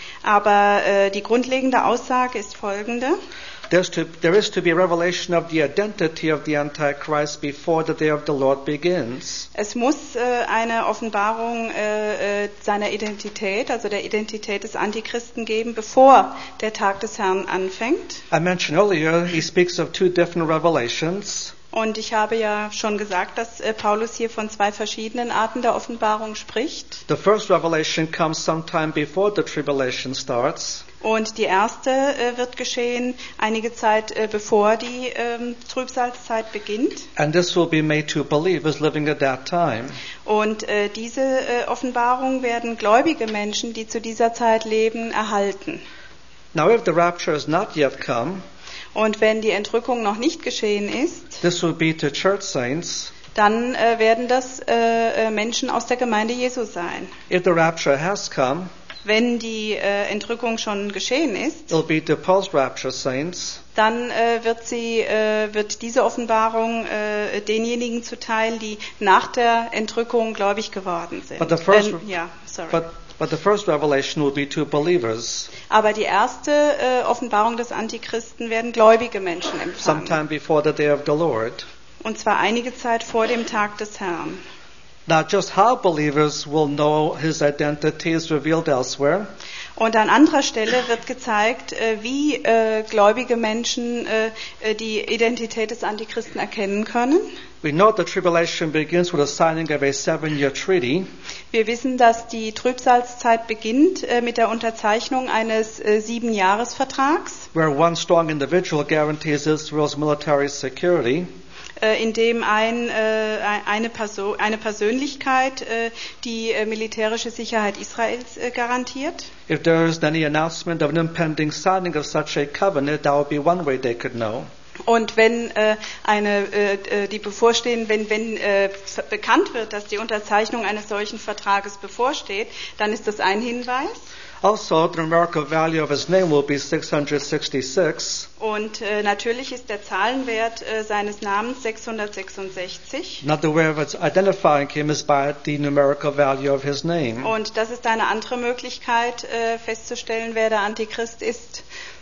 Aber äh, die grundlegende Aussage ist folgende. There's to, there is to be a revelation of the identity of the Antichrist before the day of the Lord begins. Es muss äh, eine Offenbarung äh, äh, seiner Identität, also der Identität des Antichristen geben, bevor der Tag des Herrn anfängt. I mentioned earlier, he speaks of two different revelations. Und ich habe ja schon gesagt, dass äh, Paulus hier von zwei verschiedenen Arten der Offenbarung spricht. The first revelation comes sometime before the tribulation starts. Und die erste äh, wird geschehen einige Zeit äh, bevor die ähm, Trübsalzeit beginnt. And this will be made to believers living at that time. Und äh, diese äh, Offenbarung werden gläubige Menschen, die zu dieser Zeit leben, erhalten. Now if the rapture has not yet come, und wenn die Entrückung noch nicht geschehen ist, this will be to church saints. Dann äh, werden das äh, Menschen aus der Gemeinde Jesu sein. If the rapture has come, wenn die äh, Entrückung schon geschehen ist, it'll be to post-rapture saints. Dann äh, wird sie, äh, wird diese Offenbarung äh, denjenigen zuteil, die nach der Entrückung gläubig geworden sind. But the first, ähm, ja, sorry. But, but the first revelation will be to believers. Aber die erste äh, Offenbarung des Antichristen werden gläubige Menschen empfangen. Sometime before the day of the Lord. Und zwar einige Zeit vor dem Tag des Herrn. Now, just how believers will know his identity is revealed elsewhere. Und an anderer Stelle wird gezeigt, wie äh, gläubige Menschen äh, die Identität des Antichristen erkennen können. We know the tribulation begins with the signing of a seven-year treaty. Wir wissen, dass die Trübsalzeit beginnt äh, mit der Unterzeichnung eines äh, Siebenjahresvertrags, where one strong individual guarantees Israel's military security. In dem ein, äh, eine, Person, eine Persönlichkeit äh, die äh, militärische Sicherheit Israels äh, garantiert. If there is any announcement of an impending signing of such a covenant, that would be one way they could know. Und wenn äh, eine äh, die bevorstehen, wenn wenn äh, bekannt wird, dass die Unterzeichnung eines solchen Vertrages bevorsteht, dann ist das ein Hinweis. Also, the numerical value of his name will be six hundred sixty-six. Und äh, natürlich ist der Zahlenwert äh, seines Namens sechshundertsechsundsechzig. Another way of identifying him is by the numerical value of his name. Und das ist eine andere Möglichkeit äh, festzustellen, wer der Antichrist ist.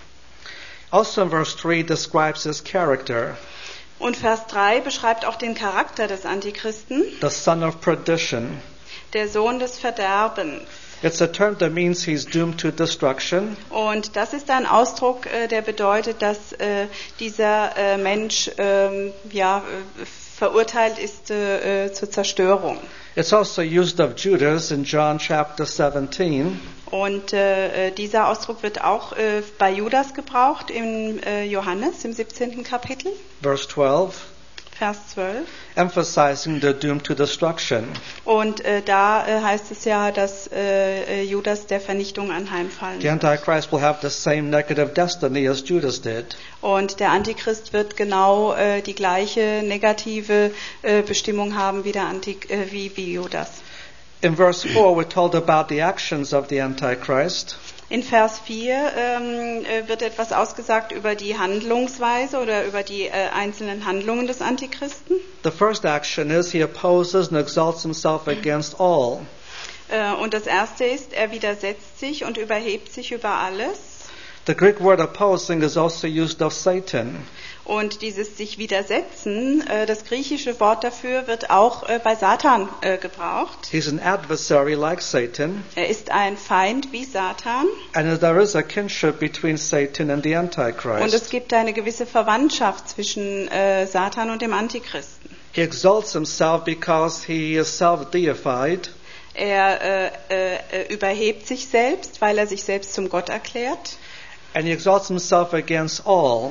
Also in verse three describes his character. Und Vers drei beschreibt auch den Charakter des Antichristen. The son of perdition. Der Sohn des Verderbens. It's a term that means he's doomed to destruction. Und das ist ein Ausdruck, äh, der bedeutet, dass äh, dieser äh, Mensch äh, ja, äh, verurteilt ist äh, zur Zerstörung. It's also used of Judas in John chapter seventeen. Und äh, dieser Ausdruck wird auch äh, bei Judas gebraucht im äh, Johannes im siebzehnten Kapitel. Verse twelve. Vers zwölf. Emphasizing the doom to destruction. Und äh, da äh, heißt es ja, dass äh, Judas der Vernichtung anheimfallen The Antichrist will have the same negative destiny as Judas did. Und der Antichrist wird genau äh, die gleiche negative äh, Bestimmung haben wie der Antik äh, wie, wie Judas. In verse four, we're told about the actions of the Antichrist. In Vers vier ähm, wird etwas ausgesagt über die Handlungsweise oder über die äh, einzelnen Handlungen des Antichristen. The first action is he opposes and exalts himself against all. Äh, und das erste ist, er widersetzt sich und überhebt sich über alles. The Greek word opposing is also used of Satan. Und dieses sich widersetzen, äh, das griechische Wort dafür wird auch äh, bei Satan äh, gebraucht. He's an adversary like Satan. Er ist ein Feind wie Satan. And there is a kinship between Satan and the Antichrist. Und es gibt eine gewisse Verwandtschaft zwischen äh, Satan und dem Antichristen. He exalts himself because he is self-deified. Er äh, äh, überhebt sich selbst, weil er sich selbst zum Gott erklärt. And he exalts himself against all.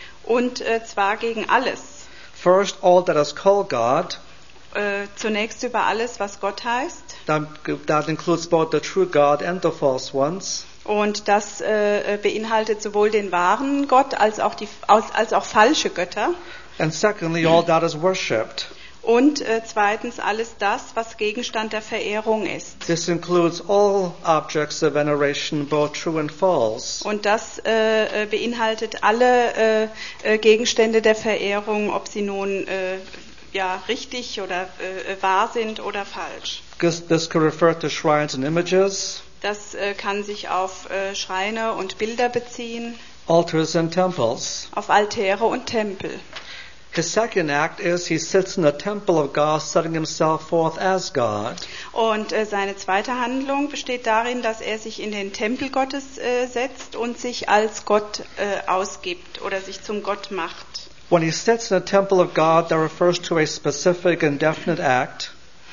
Und äh, zwar gegen alles. First, all that is called God. Äh, zunächst über alles, was Gott heißt. That, that includes both the true God and the false ones. Und das äh, beinhaltet sowohl den wahren Gott als auch die als, als auch falsche Götter. And secondly, all that is worshipped. Und äh, zweitens alles das, was Gegenstand der Verehrung ist. This includes all objects of veneration, both true and false. Und das äh, beinhaltet alle äh, äh, Gegenstände der Verehrung, ob sie nun äh, ja, richtig oder äh, wahr sind oder falsch. This, this could refer to shrines and images, Das äh, kann sich auf äh, Schreine und Bilder beziehen, altars and temples. auf Altäre und Tempel. His second act is he sits in the temple of God, setting himself forth as God. Und äh, seine zweite Handlung besteht darin, dass er sich in den Tempel Gottes äh, setzt und sich als Gott äh, ausgibt oder sich zum Gott macht. When he sits in the temple of God, that refers to a specific and definite act.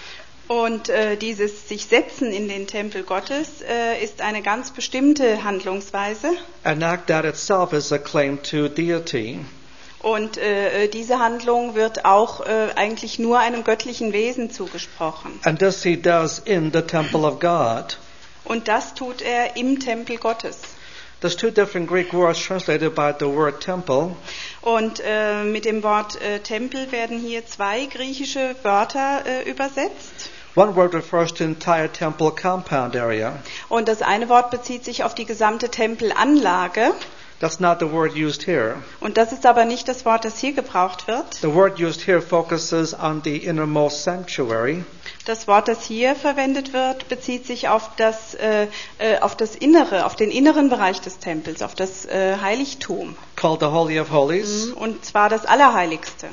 Und äh, dieses sich setzen in den Tempel Gottes äh, ist eine ganz bestimmte Handlungsweise. An act that itself is a claim to deity. Und äh, diese Handlung wird auch äh, eigentlich nur einem göttlichen Wesen zugesprochen. And this he does in the temple of God. Und das tut er im Tempel Gottes. There's two different Greek words translated by the word temple. Und äh, mit dem Wort äh, Tempel werden hier zwei griechische Wörter äh, übersetzt. One word refers to entire temple compound area. Und das eine Wort bezieht sich auf die gesamte Tempelanlage. That's not the word used here. Und das ist aber nicht das Wort, das hier gebraucht wird. The word used here focuses on the innermost sanctuary. Das Wort, das hier verwendet wird, bezieht sich auf das, äh, äh, auf das Innere, auf den inneren Bereich des Tempels, auf das äh, Heiligtum. Called the Holy of Holies. Und zwar das Allerheiligste.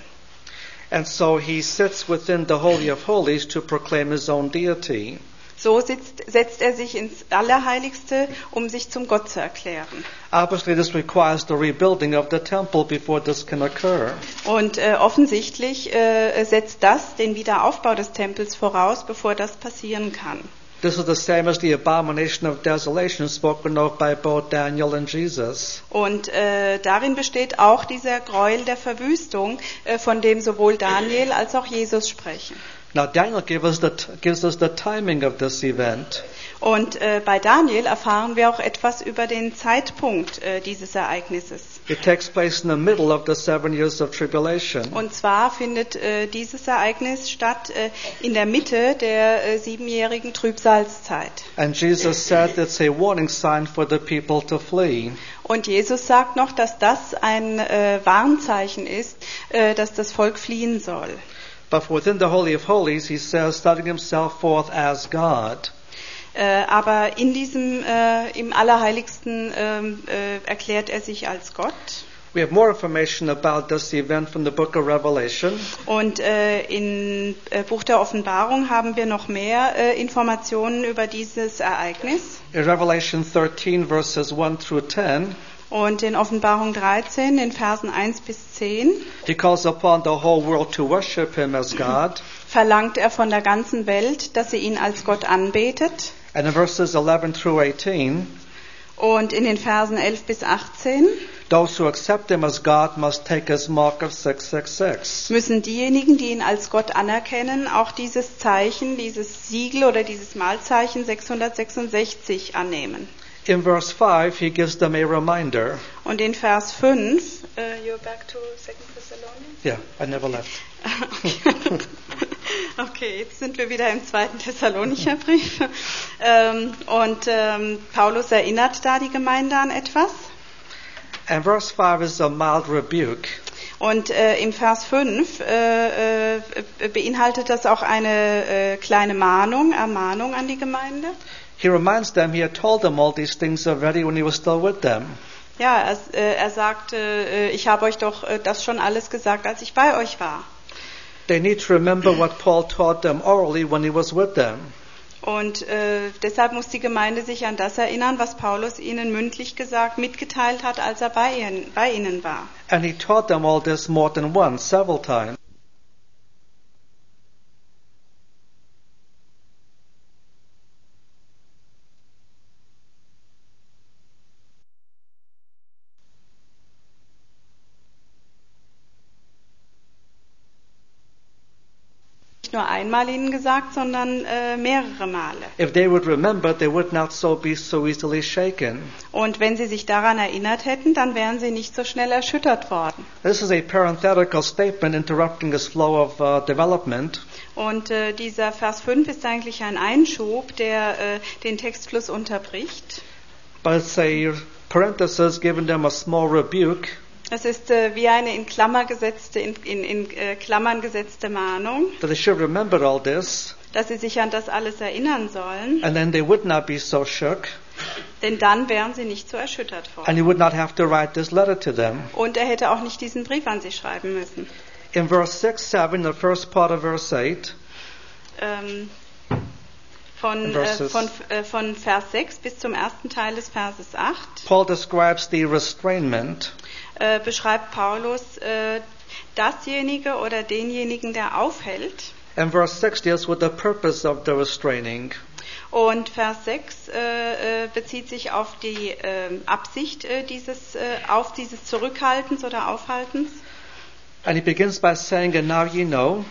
And so he sits within the Holy of Holies to proclaim his own deity. So sitzt, setzt er sich ins Allerheiligste, um sich zum Gott zu erklären. Obviously, this requires the rebuilding of the temple before this can occur. Und äh, offensichtlich äh, setzt das den Wiederaufbau des Tempels voraus, bevor das passieren kann. This is the same as the abomination of desolation spoken of by both Daniel and Jesus. Und äh, darin besteht auch dieser Gräuel der Verwüstung, äh, von dem sowohl Daniel als auch Jesus sprechen. Now, Daniel gives us the, gives us the timing of this event. Und äh, bei Daniel erfahren wir auch etwas über den Zeitpunkt äh, dieses Ereignisses. It takes place in the middle of the seven years of tribulation. Und zwar findet äh, dieses Ereignis statt äh, in der Mitte der äh, siebenjährigen Trübsalzeit. And Jesus said it's a warning sign for the people to flee. Und Jesus sagt noch, dass das ein äh, Warnzeichen ist, äh, dass das Volk fliehen soll. But within the Holy of Holies, he says, setting himself forth as God. Äh, aber in diesem, äh, im Allerheiligsten ähm, äh, erklärt er sich als Gott. We have more information about this event from the book of Revelation. Und äh, im äh, Buch der Offenbarung haben wir noch mehr äh, Informationen über dieses Ereignis. In Revelation thirteen, verses one through ten, Und in Offenbarung dreizehn, in Versen eins bis zehn, he calls upon the whole world to worship him as God. verlangt er von der ganzen Welt, dass sie ihn als Gott anbetet. And in verses eleven through eighteen, Und in den Versen elf bis achtzehn those who accept him as God must take his mark of six six six. müssen diejenigen, die ihn als Gott anerkennen, auch dieses Zeichen, dieses Siegel oder dieses Malzeichen sechshundertsechsundsechzig annehmen. In verse five, he gives them a reminder. Und in Vers fünf, uh, you're back to Second Thessalonians? Yeah, I never left. Okay. Okay, jetzt sind wir wieder im zweiten Thessalonicher Brief. Ähm, und ähm, Paulus erinnert da die Gemeinde an etwas. And verse five is a mild rebuke. Und äh, im Vers fünf äh, äh, beinhaltet das auch eine äh, kleine Mahnung, Ermahnung an die Gemeinde. He reminds them he had told them all these things already when he was still with them. Ja, er, äh, er sagte, äh, ich habe euch doch äh, das schon alles gesagt, als ich bei euch war. They need to remember what Paul taught them orally when he was with them. Und äh, deshalb muss die Gemeinde sich an das erinnern, was Paulus ihnen mündlich gesagt, mitgeteilt hat, als er bei ihnen, bei ihnen war. And he taught them all this more than once, several times. nicht nur einmal ihnen gesagt, sondern äh, mehrere Male. If they would remember, they would not so be so easily shaken. Und wenn sie sich daran erinnert hätten, dann wären sie nicht so schnell erschüttert worden. This is a parenthetical statement interrupting this flow of uh, development. Und äh, dieser Vers fünf ist eigentlich ein Einschub, der äh, den Textfluss unterbricht. But it's a parenthesis giving them a small rebuke. Es ist äh, wie eine in Klammer gesetzte, in, in, in äh, Klammern gesetzte Mahnung, That they should remember all this, dass sie sich an das alles erinnern sollen, and then they would not be so shook, denn dann wären sie nicht so erschüttert and worden. he would not have to write this letter to them. Und er hätte auch nicht diesen Brief an sie schreiben müssen. In verse six, seven, the first part of verse eight, Ähm, von, In äh, verses- von, äh, von Vers sechs bis zum ersten Teil des Verses acht Paul describes the restrainment. äh, beschreibt Paulus äh, dasjenige oder denjenigen, der aufhält. And verse six deals with the purpose of the restraining. Und Vers sechs äh, äh, bezieht sich auf die äh, Absicht äh, dieses, äh, auf dieses Zurückhaltens oder Aufhaltens. And he begins by saying, and now ye know.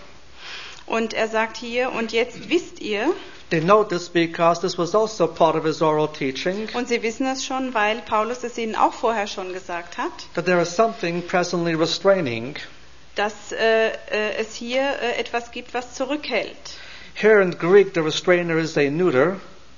Und er sagt hier, und jetzt wisst ihr, They know this because this was also part of his oral teaching, und sie wissen es schon, weil Paulus es ihnen auch vorher schon gesagt hat, that there is something presently restraining. dass äh, äh, es hier äh, etwas gibt, was zurückhält. Here in Greek, the restrainer is a neuter,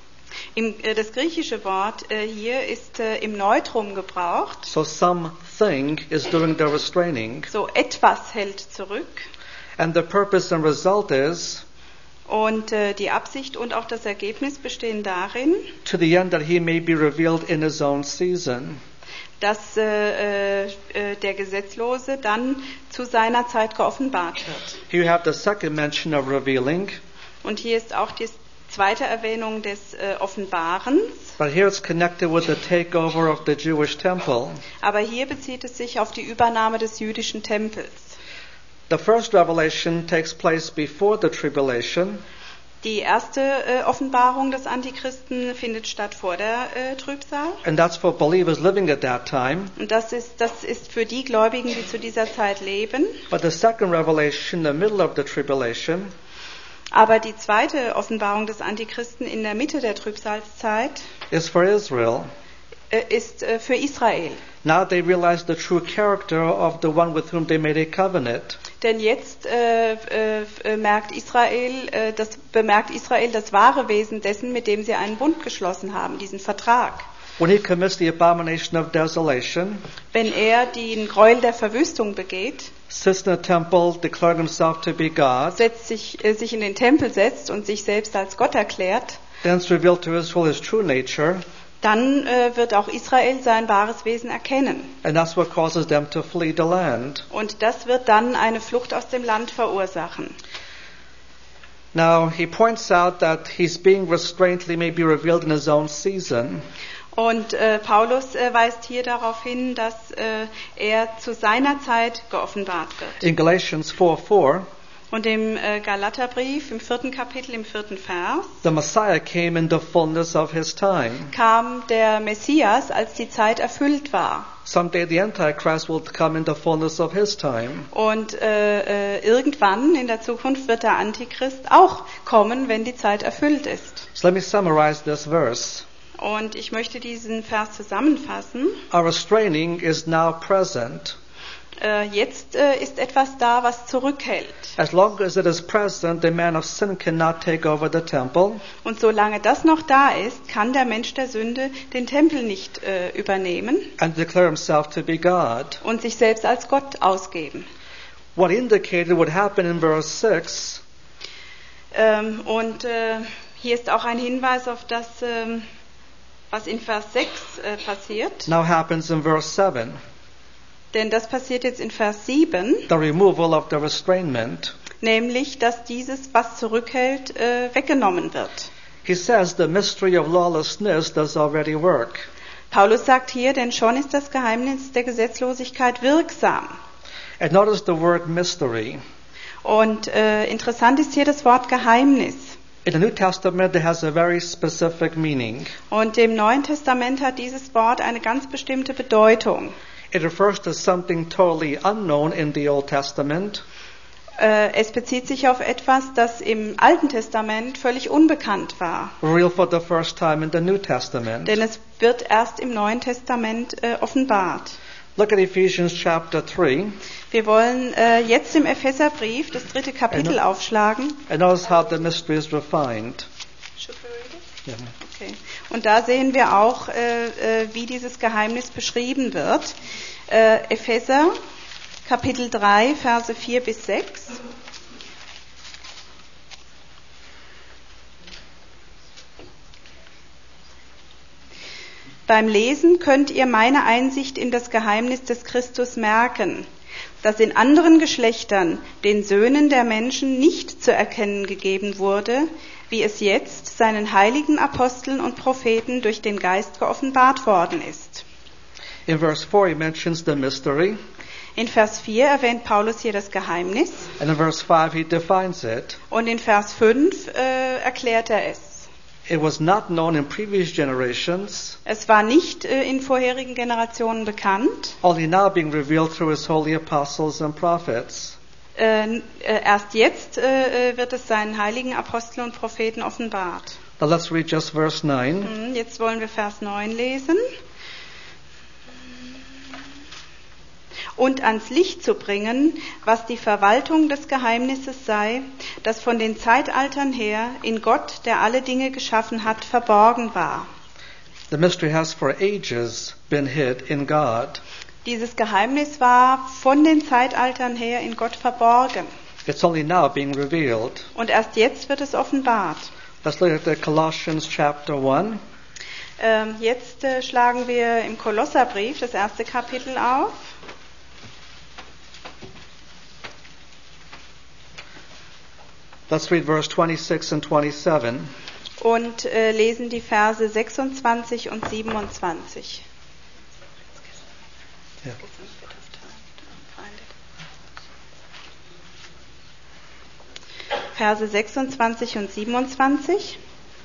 Im, äh, das griechische Wort äh, hier ist äh, im Neutrum gebraucht. so something is doing the restraining. So etwas hält zurück. And the purpose and result is Und äh, die Absicht und auch das Ergebnis bestehen darin, to the end that he may be revealed in his own season. dass äh, äh, der Gesetzlose dann zu seiner Zeit geoffenbart wird. Here you have the second mention of revealing, Und hier ist auch die zweite Erwähnung des äh, Offenbarens. but here it's connected with the takeover of the Jewish temple. Aber hier bezieht es sich auf die Übernahme des jüdischen Tempels. The first revelation takes place before the tribulation, Die erste äh, Offenbarung des Antichristen findet statt vor der äh, Trübsal. and that's for believers living at that time. Und das ist, das ist für die Gläubigen, die zu dieser Zeit leben. But the second revelation, in the middle of the tribulation, Aber die zweite Offenbarung des Antichristen in der Mitte der Trübsalzeit is for Israel. äh, ist äh, für Israel. Now they realize the true character of the one with whom they made a covenant. Denn jetzt äh, äh, merkt Israel, äh, das, bemerkt Israel das wahre Wesen dessen, mit dem sie einen Bund geschlossen haben, diesen Vertrag. When he commits the abomination of desolation, Wenn er den Gräuel der Verwüstung begeht, sits in the temple, declaring himself to be God, setzt sich, äh, sich in den Tempel setzt und sich selbst als Gott erklärt, then it's revealed to Israel his true nature, dann äh, wird auch Israel sein wahres Wesen erkennen. and that's what causes them to flee the land. Und das wird dann eine Flucht aus dem Land verursachen. Now, he points out that he's being restrained till he may be revealed in his own season. Und äh, Paulus äh, weist hier darauf hin, dass äh, er zu seiner Zeit geoffenbart wird. In Galatians four four, Und im äh, Galaterbrief, im vierten Kapitel, im vierten Vers, the Messiah came in the fullness of his time. kam der Messias, als die Zeit erfüllt war. Someday the Antichrist will come in the fullness of his time. Und äh, äh, irgendwann in der Zukunft wird der Antichrist auch kommen, wenn die Zeit erfüllt ist. So let me summarize this verse. Und ich möchte diesen Vers zusammenfassen. Our restraining is now present. Äh, jetzt äh, ist etwas da, was zurückhält. As long as it is present, the man of sin cannot take over the temple. Und solange das noch da ist, kann der Mensch der Sünde den Tempel nicht äh, übernehmen And declare himself to be God. und sich selbst als Gott ausgeben. What indicated would happen in verse six Ähm, und äh, hier ist auch ein Hinweis auf das, ähm, was in Vers sechs äh, passiert. now happens in verse seven. Denn das passiert jetzt in Vers sieben, The removal of the restrainment. nämlich, dass dieses, was zurückhält, äh, weggenommen wird. He says the mystery of lawlessness does already work. Paulus sagt hier, denn schon ist das Geheimnis der Gesetzlosigkeit wirksam. And notice the word mystery. Und äh, interessant ist hier das Wort Geheimnis. In the New Testament, it has a very specific meaning. Und im Neuen Testament hat dieses Wort eine ganz bestimmte Bedeutung. It refers to something totally unknown in the Old Testament, Äh, es bezieht sich auf etwas, das im Alten Testament völlig unbekannt war. revealed for the first time in the New Testament. Denn es wird erst im Neuen Testament äh, offenbart. Look at Ephesians chapter three Wir wollen äh, jetzt im Epheserbrief das dritte Kapitel aufschlagen. and notice how the mystery is refined. Yeah. Okay. Und da sehen wir auch, äh, äh, wie dieses Geheimnis beschrieben wird. Äh, Epheser Kapitel drei, Verse vier bis sechs. Beim Lesen könnt ihr meine Einsicht in das Geheimnis des Christus merken, das in anderen Geschlechtern den Söhnen der Menschen nicht zu erkennen gegeben wurde, wie es jetzt seinen heiligen Aposteln und Propheten durch den Geist geoffenbart worden ist. In verse four he mentions the mystery, In Vers vier erwähnt Paulus hier das Geheimnis and in verse five he defines it. und in Vers fünf äh, erklärt er es. It was not known in previous generations, Es war nicht äh, in vorherigen Generationen bekannt, only now being revealed through his holy apostles and prophets. äh, äh, erst jetzt äh, wird es seinen heiligen Aposteln und Propheten offenbart. Now let's read just verse nine. Hm, Jetzt wollen wir Vers neun lesen. Und ans Licht zu bringen, was die Verwaltung des Geheimnisses sei, das von den Zeitaltern her in Gott, der alle Dinge geschaffen hat, verborgen war. The mystery has for ages been hid in God. Dieses Geheimnis war von den Zeitaltern her in Gott verborgen. It's only now being revealed. Und erst jetzt wird es offenbart. Let's look at the Colossians chapter one. Ähm, jetzt äh, schlagen wir im Kolosserbrief das erste Kapitel auf. Let's read verse twenty-six and twenty-seven. Und äh, lesen die Verse sechsundzwanzig und siebenundzwanzig. Yeah. Verse sechsundzwanzig und siebenundzwanzig.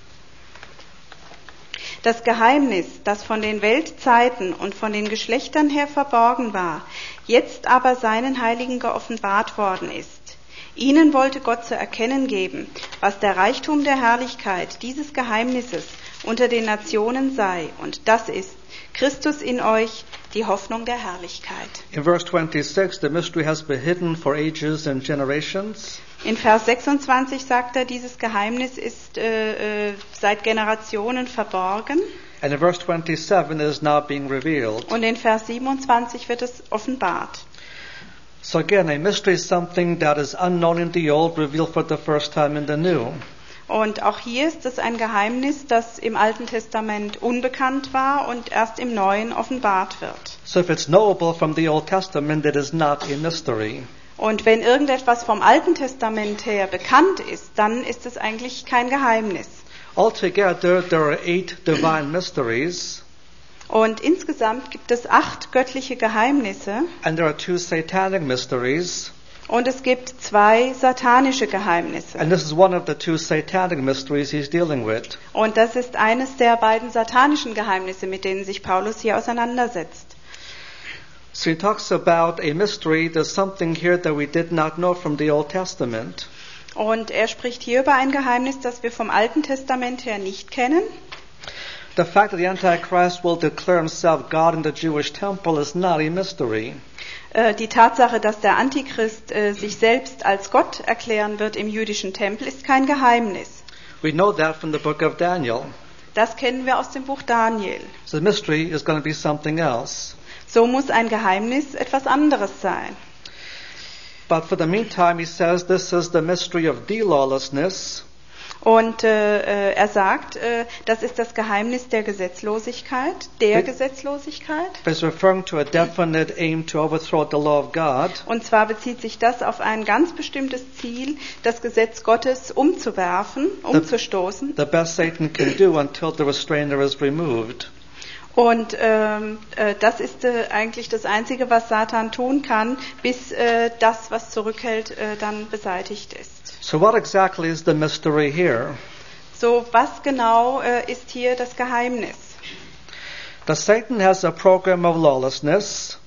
Das Geheimnis, das von den Weltzeiten und von den Geschlechtern her verborgen war, jetzt aber seinen Heiligen geoffenbart worden ist. Ihnen wollte Gott zu erkennen geben, was der Reichtum der Herrlichkeit dieses Geheimnisses unter den Nationen sei, und das ist Christus in euch, die Hoffnung der Herrlichkeit. In verse twenty-six, the mystery has been hidden for ages and generations. In Vers sechsundzwanzig sagt er, dieses Geheimnis ist äh, äh, seit Generationen verborgen. And in verse twenty-seven, it is now being revealed. Und in Vers siebenundzwanzig wird es offenbart. So again, a mystery is something that is unknown in the old, revealed for the first time in the new. Und auch hier ist es ein Geheimnis, das im Alten Testament unbekannt war und erst im Neuen offenbart wird. So if it's knowable from the Old Testament, it is not a mystery. Und wenn irgendetwas vom Alten Testament her bekannt ist, dann ist es eigentlich kein Geheimnis. Altogether, there are eight divine mysteries, Und insgesamt gibt es acht göttliche Geheimnisse and there are two satanic mysteries. und es gibt zwei satanische Geheimnisse. And this is one of the two satanic mysteries he's dealing with. Und das ist eines der beiden satanischen Geheimnisse, mit denen sich Paulus hier auseinandersetzt. So he talks about a mystery. There's something here that we did not know from the Old Testament. Und er spricht hier über ein Geheimnis, das wir vom Alten Testament her nicht kennen. The fact that the Antichrist will declare himself God in the Jewish temple is not a mystery. Äh, Die Tatsache, dass der Antichrist äh, sich selbst als Gott erklären wird im jüdischen Tempel, ist kein Geheimnis. We know that from the book of Daniel. Das kennen wir aus dem Buch Daniel. So the mystery is going to be something else. So muss ein Geheimnis etwas anderes sein. But for the meantime, he says this is the mystery of the lawlessness. Und äh, er sagt, äh, das ist das Geheimnis der Gesetzlosigkeit, der It- Gesetzlosigkeit. It's referring to a definite aim to overthrow the law of God. Und zwar bezieht sich das auf ein ganz bestimmtes Ziel, das Gesetz Gottes umzuwerfen, umzustoßen. The best Satan can do until the restrainer is removed. Und ähm, äh, das ist äh, eigentlich das Einzige, was Satan tun kann, bis äh, das, was zurückhält, äh, dann beseitigt ist. So what exactly is the mystery here? So, was genau äh, ist hier das Geheimnis? That Satan has a program of lawlessness,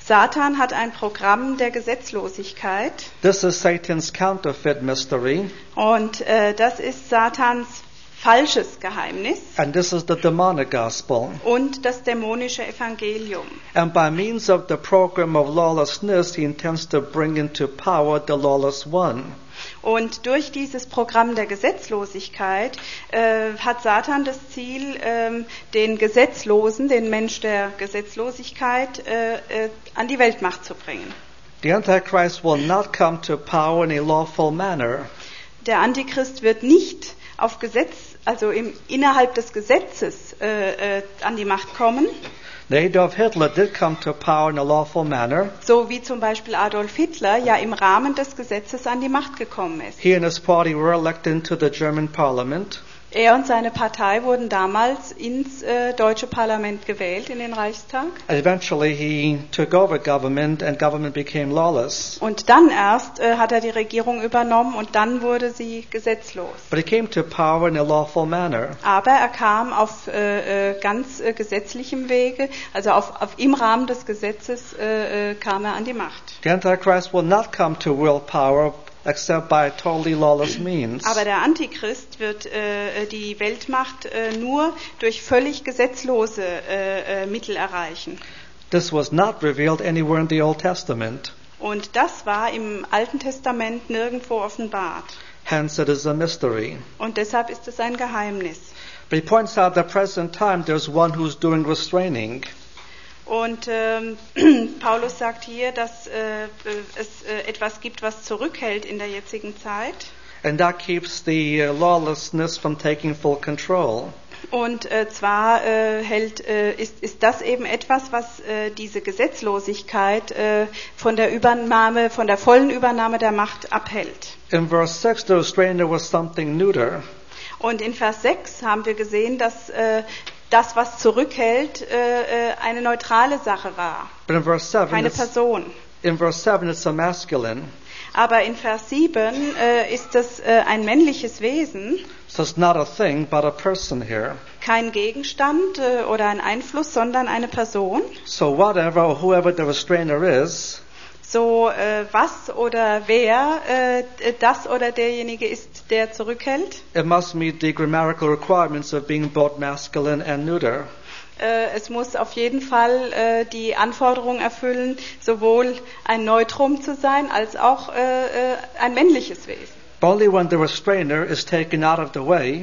Satan hat ein Programm der Gesetzlosigkeit This is Satan's counterfeit mystery, und äh, das ist Satans falsches Geheimnis and this is the demonic gospel. und das dämonische Evangelium. And by means of the program of lawlessness, he intends to bring into power the lawless one. Und durch dieses Programm der Gesetzlosigkeit äh, hat Satan das Ziel, ähm, den Gesetzlosen, den Mensch der Gesetzlosigkeit, äh, äh, an die Weltmacht zu bringen. The Antichrist will not come to power in a lawful manner. Der Antichrist wird nicht auf Gesetz, also im, innerhalb des Gesetzes äh, äh, an die Macht kommen, The Adolf Hitler did come to power in a lawful manner. so wie zum Beispiel Adolf Hitler ja im Rahmen des Gesetzes an die Macht gekommen ist. He and his party were elected into the German parliament. Er und seine Partei wurden damals ins äh, deutsche Parlament gewählt, in den Reichstag. And eventually he took over government and government became lawless. Und dann erst äh, hat er die Regierung übernommen und dann wurde sie gesetzlos. But he came to power in a lawful manner. Aber er kam auf äh, äh, ganz äh, gesetzlichem Wege, also auf, auf im Rahmen des Gesetzes äh, äh, kam er an die Macht. The Antichrist will not come to world power except by totally lawless means. Aber der Antichrist wird äh, die Weltmacht äh, nur durch völlig gesetzlose äh, äh, Mittel erreichen. This was not revealed anywhere in the Old Testament. Und das war im Alten Testament nirgendwo offenbart. Hence it is a mystery. Und deshalb ist es ein Geheimnis. But he points out at the present time there's one who's doing restraining. Und ähm, Paulus sagt hier, dass äh, es äh, etwas gibt, was zurückhält in der jetzigen Zeit. And that keeps the uh, lawlessness from taking full control. Und äh, zwar äh, hält, äh, ist, ist das eben etwas, was äh, diese Gesetzlosigkeit äh, von der Übernahme, von der vollen Übernahme der Macht abhält. In verse six, the restrainer was something neuter. Und in Vers sechs haben wir gesehen, dass äh, das, was zurückhält, äh, eine neutrale Sache war. But in verse seven, Keine it's, Person. in verse seven, it's a masculine. Aber in Vers sieben äh, ist es äh, ein männliches Wesen, So it's not a thing, but a person here. kein Gegenstand äh, oder ein Einfluss, sondern eine Person. So whatever or whoever the restrainer is, So äh, was oder wer äh, das oder derjenige ist, der zurückhält. it must meet the grammatical requirements of being both masculine and neuter. Äh, es muss auf jeden Fall äh, die Anforderung erfüllen, sowohl ein Neutrum zu sein, als auch äh, äh, ein männliches Wesen. Only when the restrainer is taken out of the way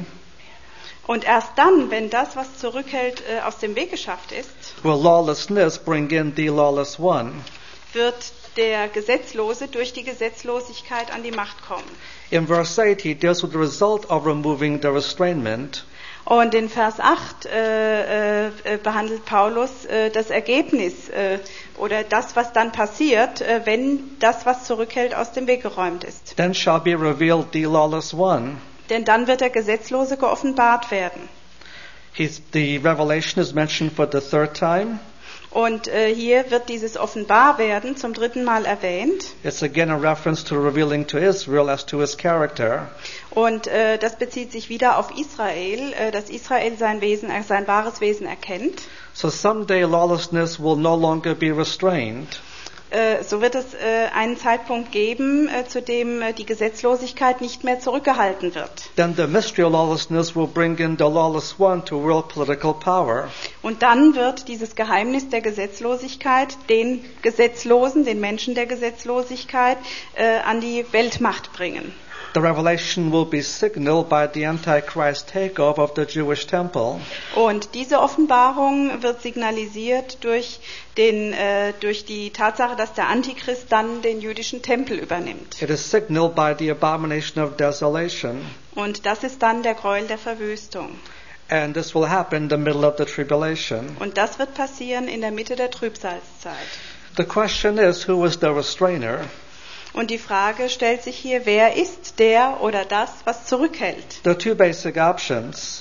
Und erst dann, wenn das, was zurückhält, äh, aus dem Weg geschafft ist, will lawlessness bring in the lawless one. wird der Gesetzlose durch die Gesetzlosigkeit an die Macht kommen. In verse eight, he deals with the result of removing the restrainment. Und in Vers acht äh, äh, behandelt Paulus äh, das Ergebnis äh, oder das, was dann passiert, äh, wenn das, was zurückhält, aus dem Weg geräumt ist. Then shall be revealed the lawless one. Denn dann wird der Gesetzlose geoffenbart werden. He's, the revelation is mentioned for the third time. Und äh, hier wird dieses Offenbarwerden zum dritten Mal erwähnt. It's again a reference to revealing to Israel as to his character. Und äh, das bezieht sich wieder auf Israel, äh, dass Israel sein Wesen, äh, sein wahres Wesen erkennt. So someday lawlessness will no longer be restrained. Äh, so wird es äh, einen Zeitpunkt geben, äh, zu dem äh, die Gesetzlosigkeit nicht mehr zurückgehalten wird. Then the mystery of lawlessness will bring in the lawless one to world political power. Und dann wird dieses Geheimnis der Gesetzlosigkeit den Gesetzlosen, den Menschen der Gesetzlosigkeit äh, an die Weltmacht bringen. The revelation will be signaled by the Antichrist takeover of the Jewish temple. Und diese Offenbarung wird signalisiert durch, den, äh, durch die Tatsache, dass der Antichrist dann den jüdischen Tempel übernimmt. It is signaled by the abomination of desolation. Und das ist dann der Gräuel der Verwüstung. And this will happen in the middle of the tribulation. Und das wird passieren in der Mitte der Trübsalzeit. The question is, who is the restrainer? Und die Frage stellt sich hier, wer ist der oder das, was zurückhält? There are two basic options.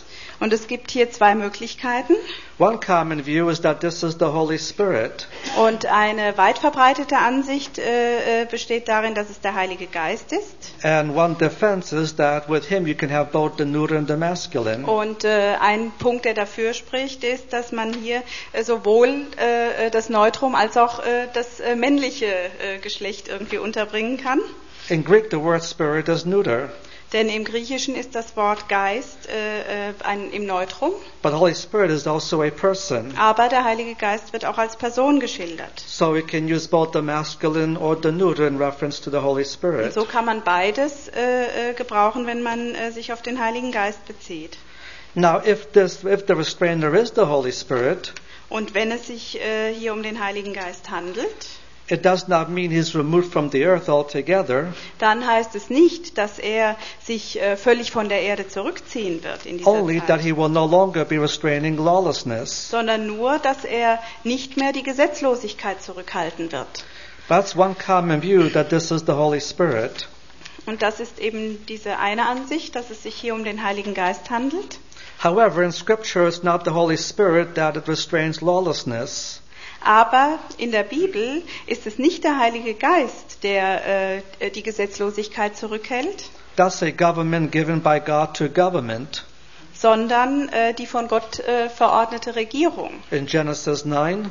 Und es gibt hier zwei Möglichkeiten. One common view is that this is the Holy Spirit. Und eine weit verbreitete Ansicht äh, besteht darin, dass es der Heilige Geist ist. And one defense is that with him you can have both the neuter and the masculine. Und äh, ein Punkt, der dafür spricht, ist, dass man hier äh, sowohl äh, das Neutrum als auch äh, das äh, männliche äh, Geschlecht irgendwie unterbringen kann. In Greek the word spirit is neuter. Denn im Griechischen ist das Wort Geist äh, ein, im Neutrum. But the Holy Spirit is also a person. Aber der Heilige Geist wird auch als Person geschildert. So we can use both the masculine or the neuter in reference to the Holy Spirit. Und so kann man beides äh, äh, gebrauchen, wenn man äh, sich auf den Heiligen Geist bezieht. Now, if this, if the restrainer is the Holy Spirit, Und wenn es sich äh, hier um den Heiligen Geist handelt, it does not mean he's removed from the earth altogether. dann heißt es nicht, dass er sich äh, völlig von der Erde zurückziehen wird in dieser Only that Zeit, he will no longer be restraining lawlessness. sondern nur, dass er nicht mehr die Gesetzlosigkeit zurückhalten wird. That's one common view, that this is the Holy Spirit. Und das ist eben diese eine Ansicht, dass es sich hier um den Heiligen Geist handelt. However, in Scripture, it's not the Holy Spirit that it restrains lawlessness. Aber in der Bibel ist es nicht der Heilige Geist, der äh, die Gesetzlosigkeit zurückhält, That's a government given by God to government. sondern äh, die von Gott äh, verordnete Regierung. In Genesis nine.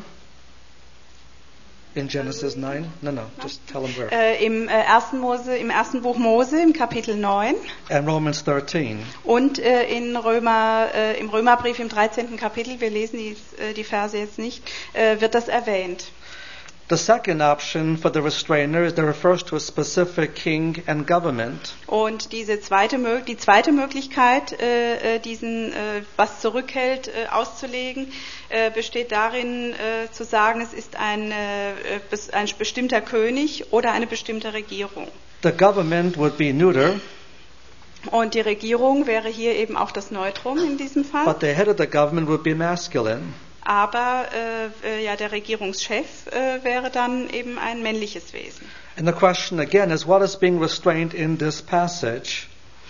In Genesis nine? No, no, just tell them where. Äh, im, äh, ersten Mose, im ersten Buch Mose, im Kapitel neun And Romans thirteen. und äh, in Römer, äh, im Römerbrief im dreizehnten Kapitel, wir lesen die, äh, die Verse jetzt nicht, äh, wird das erwähnt. The second option for the restrainer is that refers to a specific king and government. Und diese zweite, Mö- die zweite Möglichkeit, äh, äh, diesen, äh, was zurückhält, äh, auszulegen, äh, besteht darin, äh, zu sagen, es ist ein, äh, bes- ein bestimmter König oder eine bestimmte Regierung. The government would be neuter, Und die Regierung wäre hier eben auch das Neutrum in diesem Fall. but the head of the government would be masculine. Aber äh, äh, ja, der Regierungschef äh, wäre dann eben ein männliches Wesen. And the question again is, what is being restrained in this passage?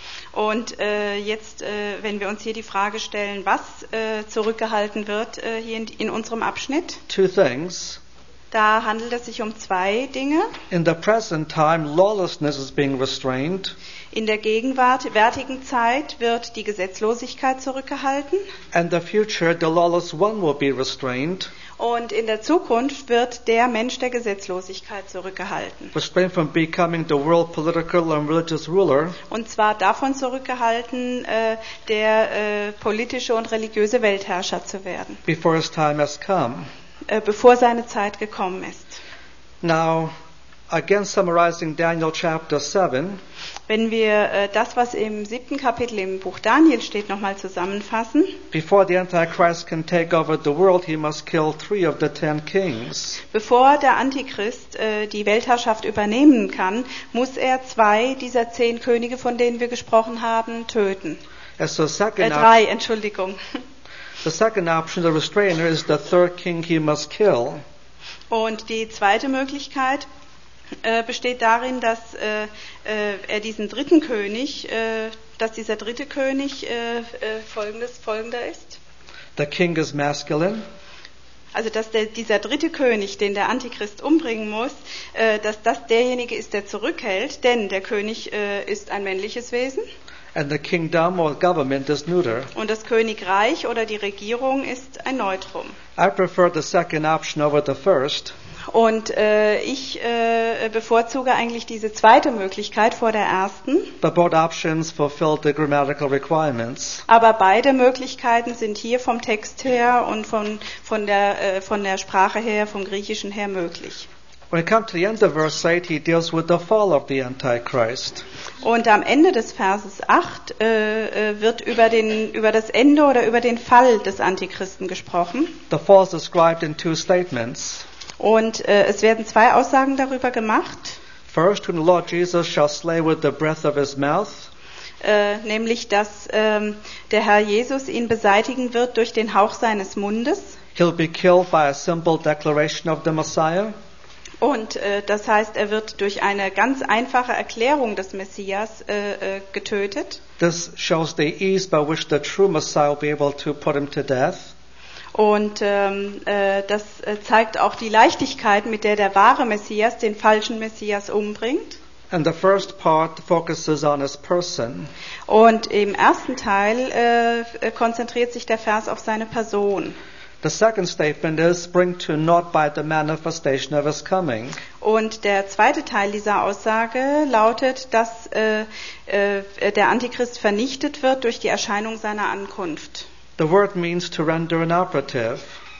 Und äh, jetzt, äh, wenn wir uns hier die Frage stellen, was äh, zurückgehalten wird äh, hier in, in unserem Abschnitt, Two things. da handelt es sich um zwei Dinge. In the present time, lawlessness is being restrained, In der gegenwärtigen Zeit wird die Gesetzlosigkeit zurückgehalten and the future, the lawless one will be restrained, und in der Zukunft wird der Mensch der Gesetzlosigkeit zurückgehalten. restrained from becoming the world political and religious ruler, Und zwar davon zurückgehalten, äh, der äh, politische und religiöse Weltherrscher zu werden, before his time has come. äh, bevor seine Zeit gekommen ist. Now, again summarizing Daniel chapter seven, Wenn wir äh, das, was im siebten Kapitel im Buch Daniel steht, nochmal zusammenfassen, before the Antichrist can take over the world, he must kill three of the ten kings. bevor der Antichrist äh, die Weltherrschaft übernehmen kann, muss er zwei dieser zehn Könige, von denen wir gesprochen haben, töten. And so Äh, second, op- drei, Entschuldigung. the second option, the restrainer, is the third king he must kill. Und die zweite Möglichkeit äh, besteht darin, dass äh, äh, er diesen dritten König, äh, dass dieser dritte König äh, äh, folgendes, folgender ist. The king is masculine, Also dass der, dieser dritte König, den der Antichrist umbringen muss, äh, dass das derjenige ist, der zurückhält, denn der König äh, ist ein männliches Wesen and the kingdom or government is neuter. und das Königreich oder die Regierung ist ein Neutrum. I prefer the second option over the first. Und äh, ich äh, bevorzuge eigentlich diese zweite Möglichkeit vor der ersten. But both options fulfill the grammatical requirements. Aber beide Möglichkeiten sind hier vom Text her und von, von, der, äh, von der Sprache her, vom Griechischen her möglich. When it comes to the end of verse eight, he deals with the fall of the Antichrist. Und am Ende des Verses acht äh, äh, wird über, den, über das Ende oder über den Fall des Antichristen gesprochen. The fall is described in two statements. Und äh, es werden zwei Aussagen darüber gemacht, First, whom the Lord Jesus shall slay with the breath of his mouth. äh, nämlich dass ähm, der Herr Jesus ihn beseitigen wird durch den Hauch seines Mundes. He'll be killed by a simple declaration of the Messiah. Und äh, das heißt, er wird durch eine ganz einfache Erklärung des Messias äh, äh, getötet. This shows the ease by which the true Messiah will be able to put him to death. Und ähm, äh, das äh, zeigt auch die Leichtigkeit, mit der der wahre Messias den falschen Messias umbringt. And the first part focuses on his person. Und im ersten Teil äh, konzentriert sich der Vers auf seine Person. The second statement is, bring to naught by the manifestation of his coming. Und der zweite Teil dieser Aussage lautet, dass äh, äh, der Antichrist vernichtet wird durch die Erscheinung seiner Ankunft. The word means to render inoperative.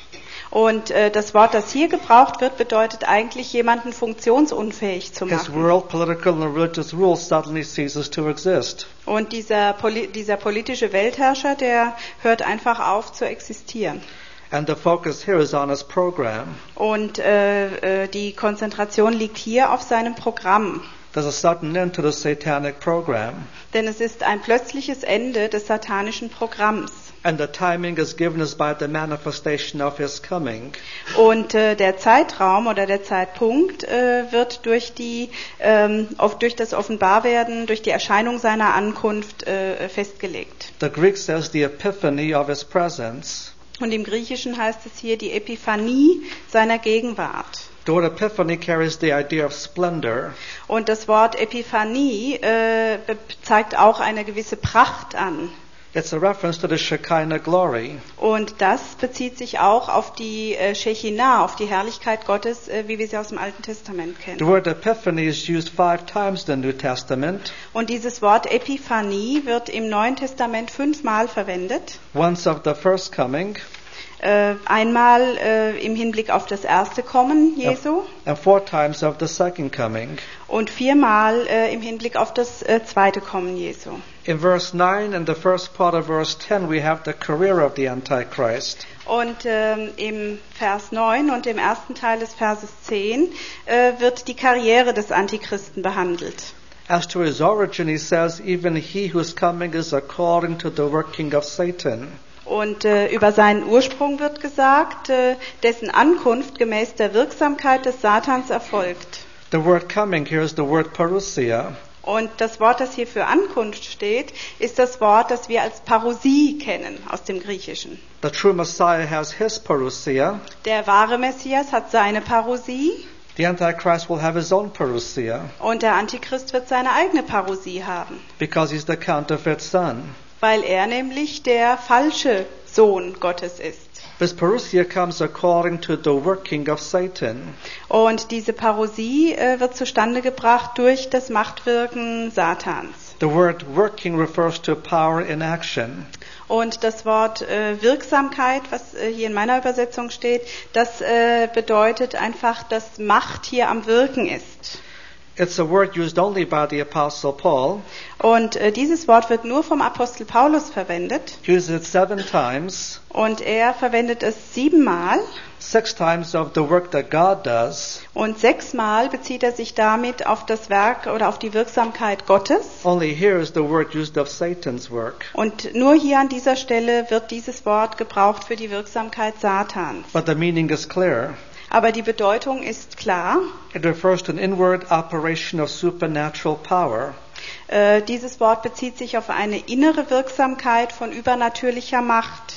Und äh, das Wort, das hier gebraucht wird, bedeutet eigentlich, jemanden funktionsunfähig zu His machen. world, political and religious rule suddenly ceases to exist. Und dieser, Poli- dieser politische Weltherrscher, der hört einfach auf zu existieren. And the focus here is on his program. Und äh, äh, die Konzentration liegt hier auf seinem Programm. There's a sudden end to the satanic program. Denn es ist ein plötzliches Ende des satanischen Programms. And the timing is given us by the manifestation of his coming. Und äh, der Zeitraum oder der Zeitpunkt äh, wird durch die ähm, auf, durch das Offenbarwerden, durch die Erscheinung seiner Ankunft äh, festgelegt. The Greek says the epiphany of his presence. Und im Griechischen heißt es hier die Epiphanie seiner Gegenwart. The word epiphany carries the idea of splendor. Und das Wort Epiphanie äh, zeigt auch eine gewisse Pracht an. It's a reference to the Shekinah glory. Und das bezieht sich auch auf die äh, Shechinah, auf die Herrlichkeit Gottes, äh, wie wir sie aus dem Alten Testament The kennen. word epiphany is used five times in the New Testament. Und dieses Wort Epiphanie wird im Neuen Testament fünfmal verwendet. Once of the first coming, Äh, einmal äh, im Hinblick auf das erste Kommen Jesu and four times of the second coming. und viermal äh, im Hinblick auf das äh, zweite Kommen Jesu. In verse nine and the first part of verse ten, we have the career of the Antichrist. Und ähm, im Vers neun und im ersten Teil des Verses zehn äh, wird die Karriere des Antichristen behandelt. As to his origin, he says, even he who is coming is according to the working of Satan. Und äh, über seinen Ursprung wird gesagt, äh, dessen Ankunft gemäß der Wirksamkeit des Satans erfolgt. The word coming here is the word parousia. Und das Wort, das hier für Ankunft steht, ist das Wort, das wir als Parousie kennen aus dem Griechischen. The true Messiah has his parousia. Der wahre Messias hat seine Parousie The Antichrist will have his own parousia und der Antichrist wird seine eigene Parousie haben, because he's the counterfeit son. weil er nämlich der falsche Sohn Gottes ist. This parousia comes according to the working of Satan. Und diese Parousie äh, wird zustande gebracht durch das Machtwirken Satans. The word working refers to power in action. Und das Wort äh, Wirksamkeit, was äh, hier in meiner Übersetzung steht, das äh, bedeutet einfach, dass Macht hier am Wirken ist. It's a word used only by the Apostle Paul. Und äh, dieses Wort wird nur vom Apostel Paulus verwendet. He uses it seven times. Und er verwendet es siebenmal. Six times of the work that God does. Und sechsmal bezieht er sich damit auf das Werk oder auf die Wirksamkeit Gottes. Only here is the word used of Satan's work. Und nur hier an dieser Stelle wird dieses Wort gebraucht für die Wirksamkeit Satans. But the meaning is clear. Aber die Bedeutung ist klar. It refers to an inward operation of supernatural power. Äh, dieses Wort bezieht sich auf eine innere Wirksamkeit von übernatürlicher Macht.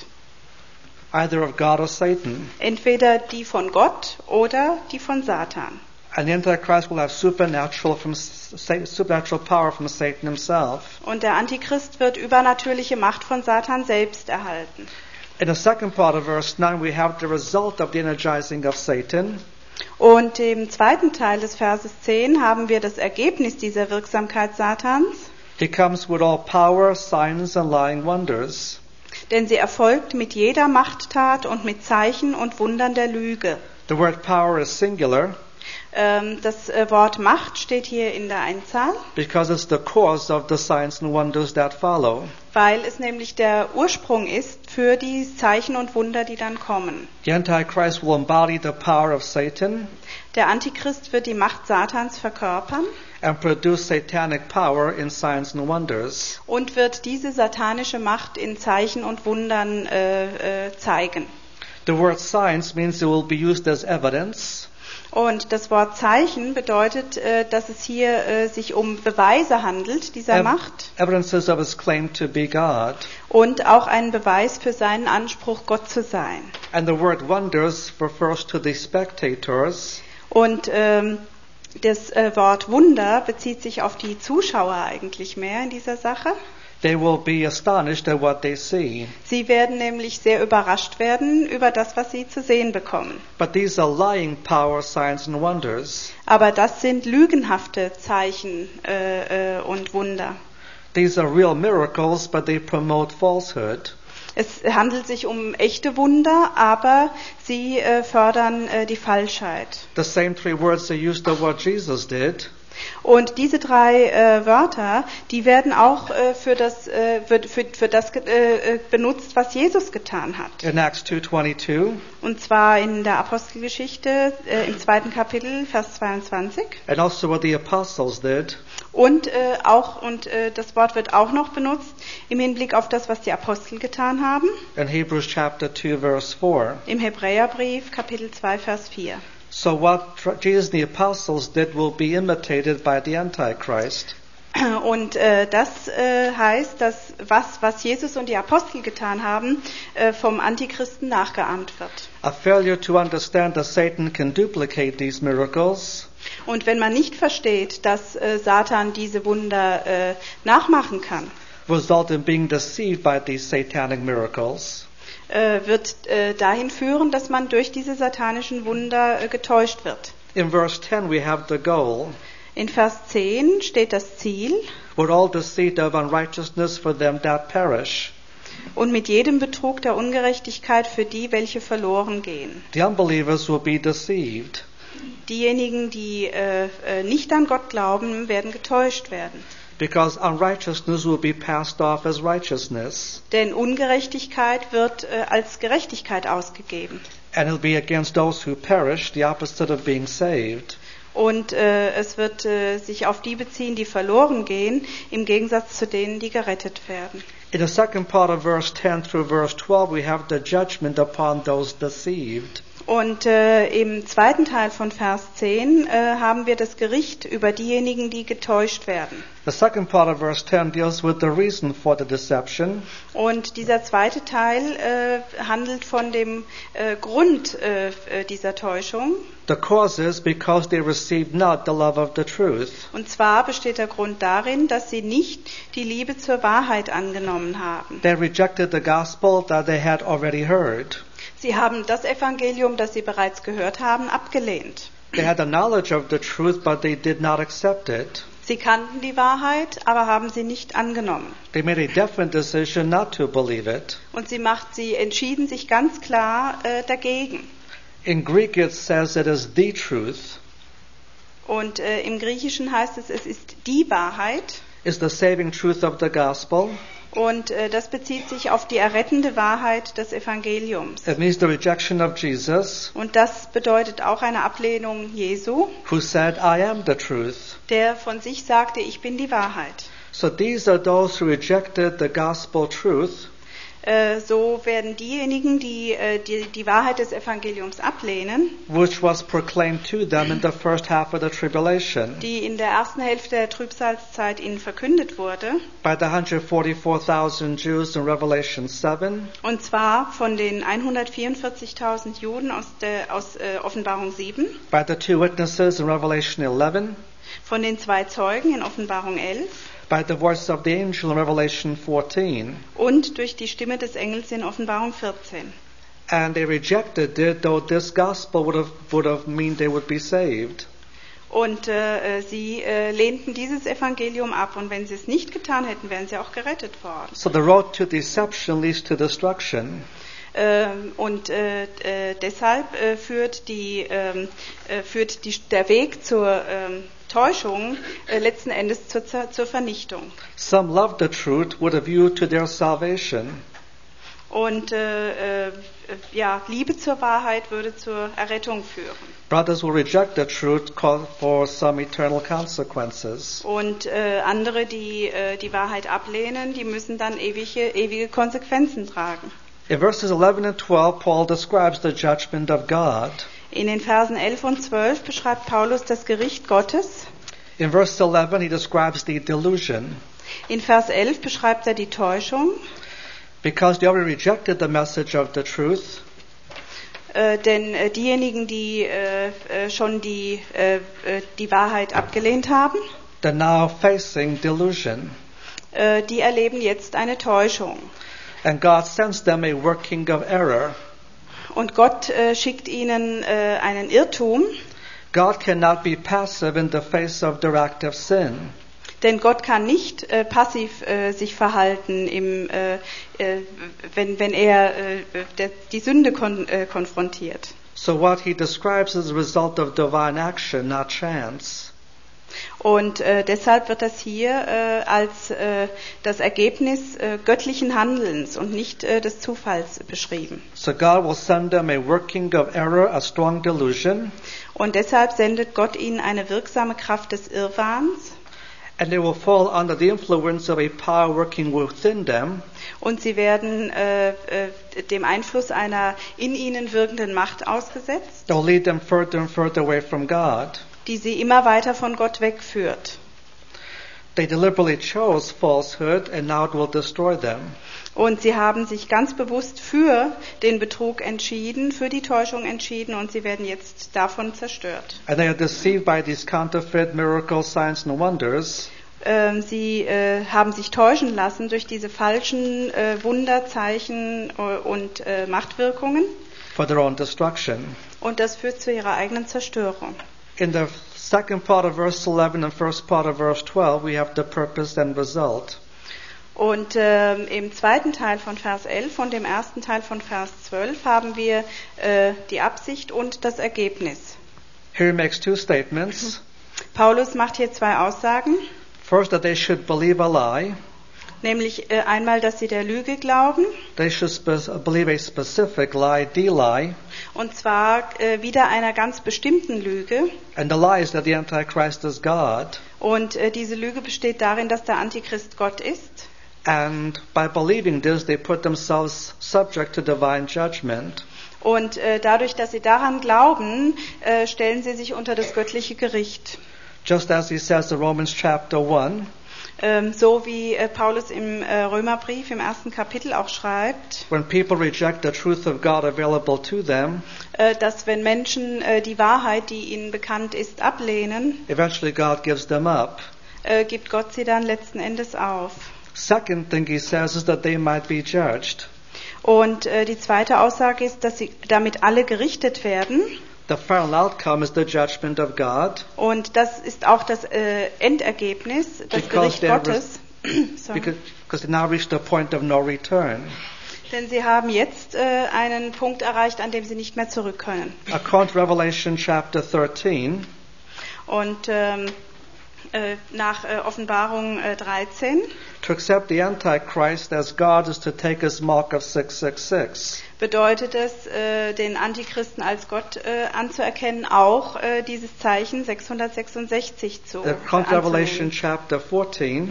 Either of God or Satan. Entweder die von Gott oder die von Satan. And the Antichrist will have supernatural from supernatural power from Satan himself. Und der Antichrist wird übernatürliche Macht von Satan selbst erhalten. In the second part of verse nine, we have the result of the energizing of Satan. Und im zweiten Teil des Verses zehn haben wir das Ergebnis dieser Wirksamkeit Satans. He comes with all power, signs, and lying wonders. Denn sie erfolgt mit jeder Machttat und mit Zeichen und Wundern der Lüge. The word power is singular Ähm, das äh, Wort Macht steht hier in der Einzahl, because it's the cause of the signs and wonders that follow. weil es nämlich der Ursprung ist für die Zeichen und Wunder, die dann kommen. The Antichrist will embody the power of Satan Der Antichrist wird die Macht Satans verkörpern and produce satanic power in signs and wonders. und wird diese satanische Macht in Zeichen und Wundern äh, äh, zeigen. The word signs means it will be used as evidence. Und das Wort Zeichen bedeutet, äh, dass es hier äh, sich um Beweise handelt, dieser Ev- Macht. Evidences of his claim to be God. Und auch einen Beweis für seinen Anspruch, Gott zu sein. And the word wonders refers to the spectators. Und ähm, das äh, Wort Wunder bezieht sich auf die Zuschauer eigentlich mehr in dieser Sache. They will be astonished at what they see. Sie werden nämlich sehr überrascht werden über das, was sie zu sehen bekommen. But these are lying power signs and wonders. Aber das sind lügenhafte Zeichen äh, äh, und Wunder. These are real miracles, but they promote falsehood. Es handelt sich um echte Wunder, aber sie äh, fördern äh, die Falschheit. The same three words they used of what Jesus did. Und diese drei äh, Wörter, die werden auch äh, für das, äh, für, für, für das äh, benutzt, was Jesus getan hat. In Acts two twenty-two, Und zwar in der Apostelgeschichte äh, im zweiten Kapitel, Vers zweiundzwanzig. and also what the apostles did. Und äh, auch und äh, das Wort wird auch noch benutzt im Hinblick auf das, was die Apostel getan haben. In Hebrews chapter two verse four. Im Hebräerbrief, Kapitel zwei, Vers vier. So what tr- Jesus and the apostles did will be imitated by the Antichrist. Und äh, das äh, heißt, dass was, was Jesus und die Apostel getan haben, äh, vom Antichristen nachgeahmt wird. A failure to understand that Satan can duplicate these miracles Und wenn man nicht versteht, dass äh, Satan diese Wunder äh, nachmachen kann, result in being deceived by these satanic miracles. äh, wird äh, dahin führen, dass man durch diese satanischen Wunder äh, getäuscht wird. In verse ten we have the goal. In Vers zehn steht das Ziel: With all deceit of unrighteousness for them that perish. Und mit jedem Betrug der Ungerechtigkeit für die, welche verloren gehen. The unbelievers will be deceived. Diejenigen, die äh, äh, nicht an Gott glauben, werden getäuscht werden. Because unrighteousness will be passed off as righteousness. Denn Ungerechtigkeit wird äh, als Gerechtigkeit ausgegeben. And it'll be against those who perish, the opposite of being saved. Und äh, es wird äh, sich auf die beziehen, die verloren gehen, im Gegensatz zu denen, die gerettet werden. In the second part of verse ten through verse twelve, we have the judgment upon those deceived. Und äh, im zweiten Teil von Vers zehn äh, haben wir das Gericht über diejenigen, die getäuscht werden. The second part of verse ten deals with the reason for the deception. Und dieser zweite Teil äh, handelt von dem äh, Grund äh, dieser Täuschung. The cause is because they received not the love of the truth. Und zwar besteht der Grund darin, dass sie nicht die Liebe zur Wahrheit angenommen haben. They rejected the gospel that they had already heard. Sie haben das Evangelium, das sie bereits gehört haben, abgelehnt. They had the knowledge of the truth, but they did not accept it. Sie kannten die Wahrheit, aber haben sie nicht angenommen. They made a definite decision not to believe it. Und sie macht, sie entschieden sich ganz klar äh, dagegen. In Greek it says it is the truth. Und äh, im Griechischen heißt es, es ist die Wahrheit. Is the saving truth of the gospel. Und äh, das bezieht sich auf die errettende Wahrheit des Evangeliums. It means the rejection of Jesus, Und das bedeutet auch eine Ablehnung Jesu, who said, I am the truth. der von sich sagte, ich bin die Wahrheit. So these are those who rejected the gospel truth, Äh, so werden diejenigen, die, äh, die die Wahrheit des Evangeliums ablehnen, which was proclaimed to them in the first half of the tribulation die in der ersten Hälfte der Trübsalzeit ihnen verkündet wurde, by the one hundred forty-four thousand Jews in Revelation seven, und zwar von den hundertvierundvierzigtausend Juden aus, der, aus äh, Offenbarung sieben, by the two witnesses in Revelation eleven, von den zwei Zeugen in Offenbarung elf by the voice of the angel in Revelation fourteen. und durch die Stimme des Engels in Offenbarung vierzehn. And they rejected it, though this gospel would have, would have mean they would be saved. Und äh, sie äh, lehnten dieses Evangelium ab, und wenn sie es nicht getan hätten, wären sie auch gerettet worden. So the road to deception leads to destruction. Ähm, und äh, äh, deshalb äh, führt, die, ähm, äh, führt die, der Weg zur ähm, Täuschung äh, letzten Endes zur, zur Vernichtung. Some loved the truth with a view to their salvation. Und äh, äh, ja, Liebe zur Wahrheit würde zur Errettung führen. Brothers will reject the truth call for some eternal consequences. Und äh, andere, die äh, die Wahrheit ablehnen, die müssen dann ewige, ewige Konsequenzen tragen. In verses eleven and twelve, Paul describes the judgment of God. In den Versen elf und zwölf beschreibt Paulus das Gericht Gottes. In verse eleven, he describes the delusion. In Vers elf beschreibt er die Täuschung. Because they already rejected the message of the truth, Äh, denn äh, diejenigen, die äh, äh, schon die, äh, äh, die Wahrheit abgelehnt haben, they're now facing delusion. äh, die erleben jetzt eine Täuschung. And God sends them a working of error. Und Gott äh, schickt ihnen äh, einen Irrtum, God cannot be passive in the face of direct of sin. denn Gott kann nicht äh, passiv äh, sich verhalten, im, äh, äh, wenn, wenn er äh, der, die Sünde kon- äh, konfrontiert. So what he describes is a result of divine action, not chance. Und äh, deshalb wird das hier äh, als äh, das Ergebnis äh, göttlichen Handelns und nicht äh, des Zufalls beschrieben. So God will send them a working of error, a strong delusion, Und deshalb sendet Gott ihnen eine wirksame Kraft des Irrwahns. and they will fall under the influence of a power working within them, Und sie werden äh, äh, dem Einfluss einer in ihnen wirkenden Macht ausgesetzt, that will lead them further and further away from God. die sie immer weiter von Gott wegführt. They deliberately chose falsehood, and now it will destroy them. Und sie haben sich ganz bewusst für den Betrug entschieden, für die Täuschung entschieden, und sie werden jetzt davon zerstört. And they are deceived by these counterfeit miracles, signs, and wonders, Ähm, sie äh, haben sich täuschen lassen durch diese falschen äh, Wunderzeichen äh, und äh, Machtwirkungen, for their own destruction. und das führt zu ihrer eigenen Zerstörung. In the second part of verse eleven and first part of verse twelve, we have the purpose and result. Und ähm, im zweiten Teil von Vers elf und im ersten Teil von Vers zwölf haben wir äh, die Absicht und das Ergebnis. Here he makes two statements. Paulus macht hier zwei Aussagen, First, that they should believe a lie. nämlich äh, einmal, dass sie der Lüge glauben, They should spe- believe a specific lie, the lie. und zwar äh, wieder einer ganz bestimmten Lüge. And the lie is that the Antichrist is God. Und äh, diese Lüge besteht darin, dass der Antichrist Gott ist. And by believing this, they put themselves subject to divine judgment. Und äh, dadurch, dass sie daran glauben, äh, stellen sie sich unter das göttliche Gericht. Just as he says in Romans chapter one, Ähm, so wie äh, Paulus im äh, Römerbrief im ersten Kapitel auch schreibt, when people reject the truth of God available to them, äh, dass wenn Menschen äh, die Wahrheit, die ihnen bekannt ist, ablehnen, eventually God gives them up. äh, gibt Gott sie dann letzten Endes auf. Second thing he says is that they might be judged. Und äh, die zweite Aussage ist, dass sie damit alle gerichtet werden. The final outcome is the judgment of God, Und das ist auch das äh, Endergebnis, das Because Gericht there Gottes. Sorry. because, because they now reach the point of no return. Denn sie haben jetzt äh, einen Punkt erreicht, an dem sie nicht mehr zurück können. According to Revelation chapter thirteen, Und ähm, äh, nach äh, Offenbarung äh, dreizehn to accept the Antichrist as God is to take his mark of six six six. bedeutet es, äh, den Antichristen als Gott äh, anzuerkennen, auch äh, dieses Zeichen sechshundertsechsundsechzig zu According to Revelation anzunehmen. chapter fourteen,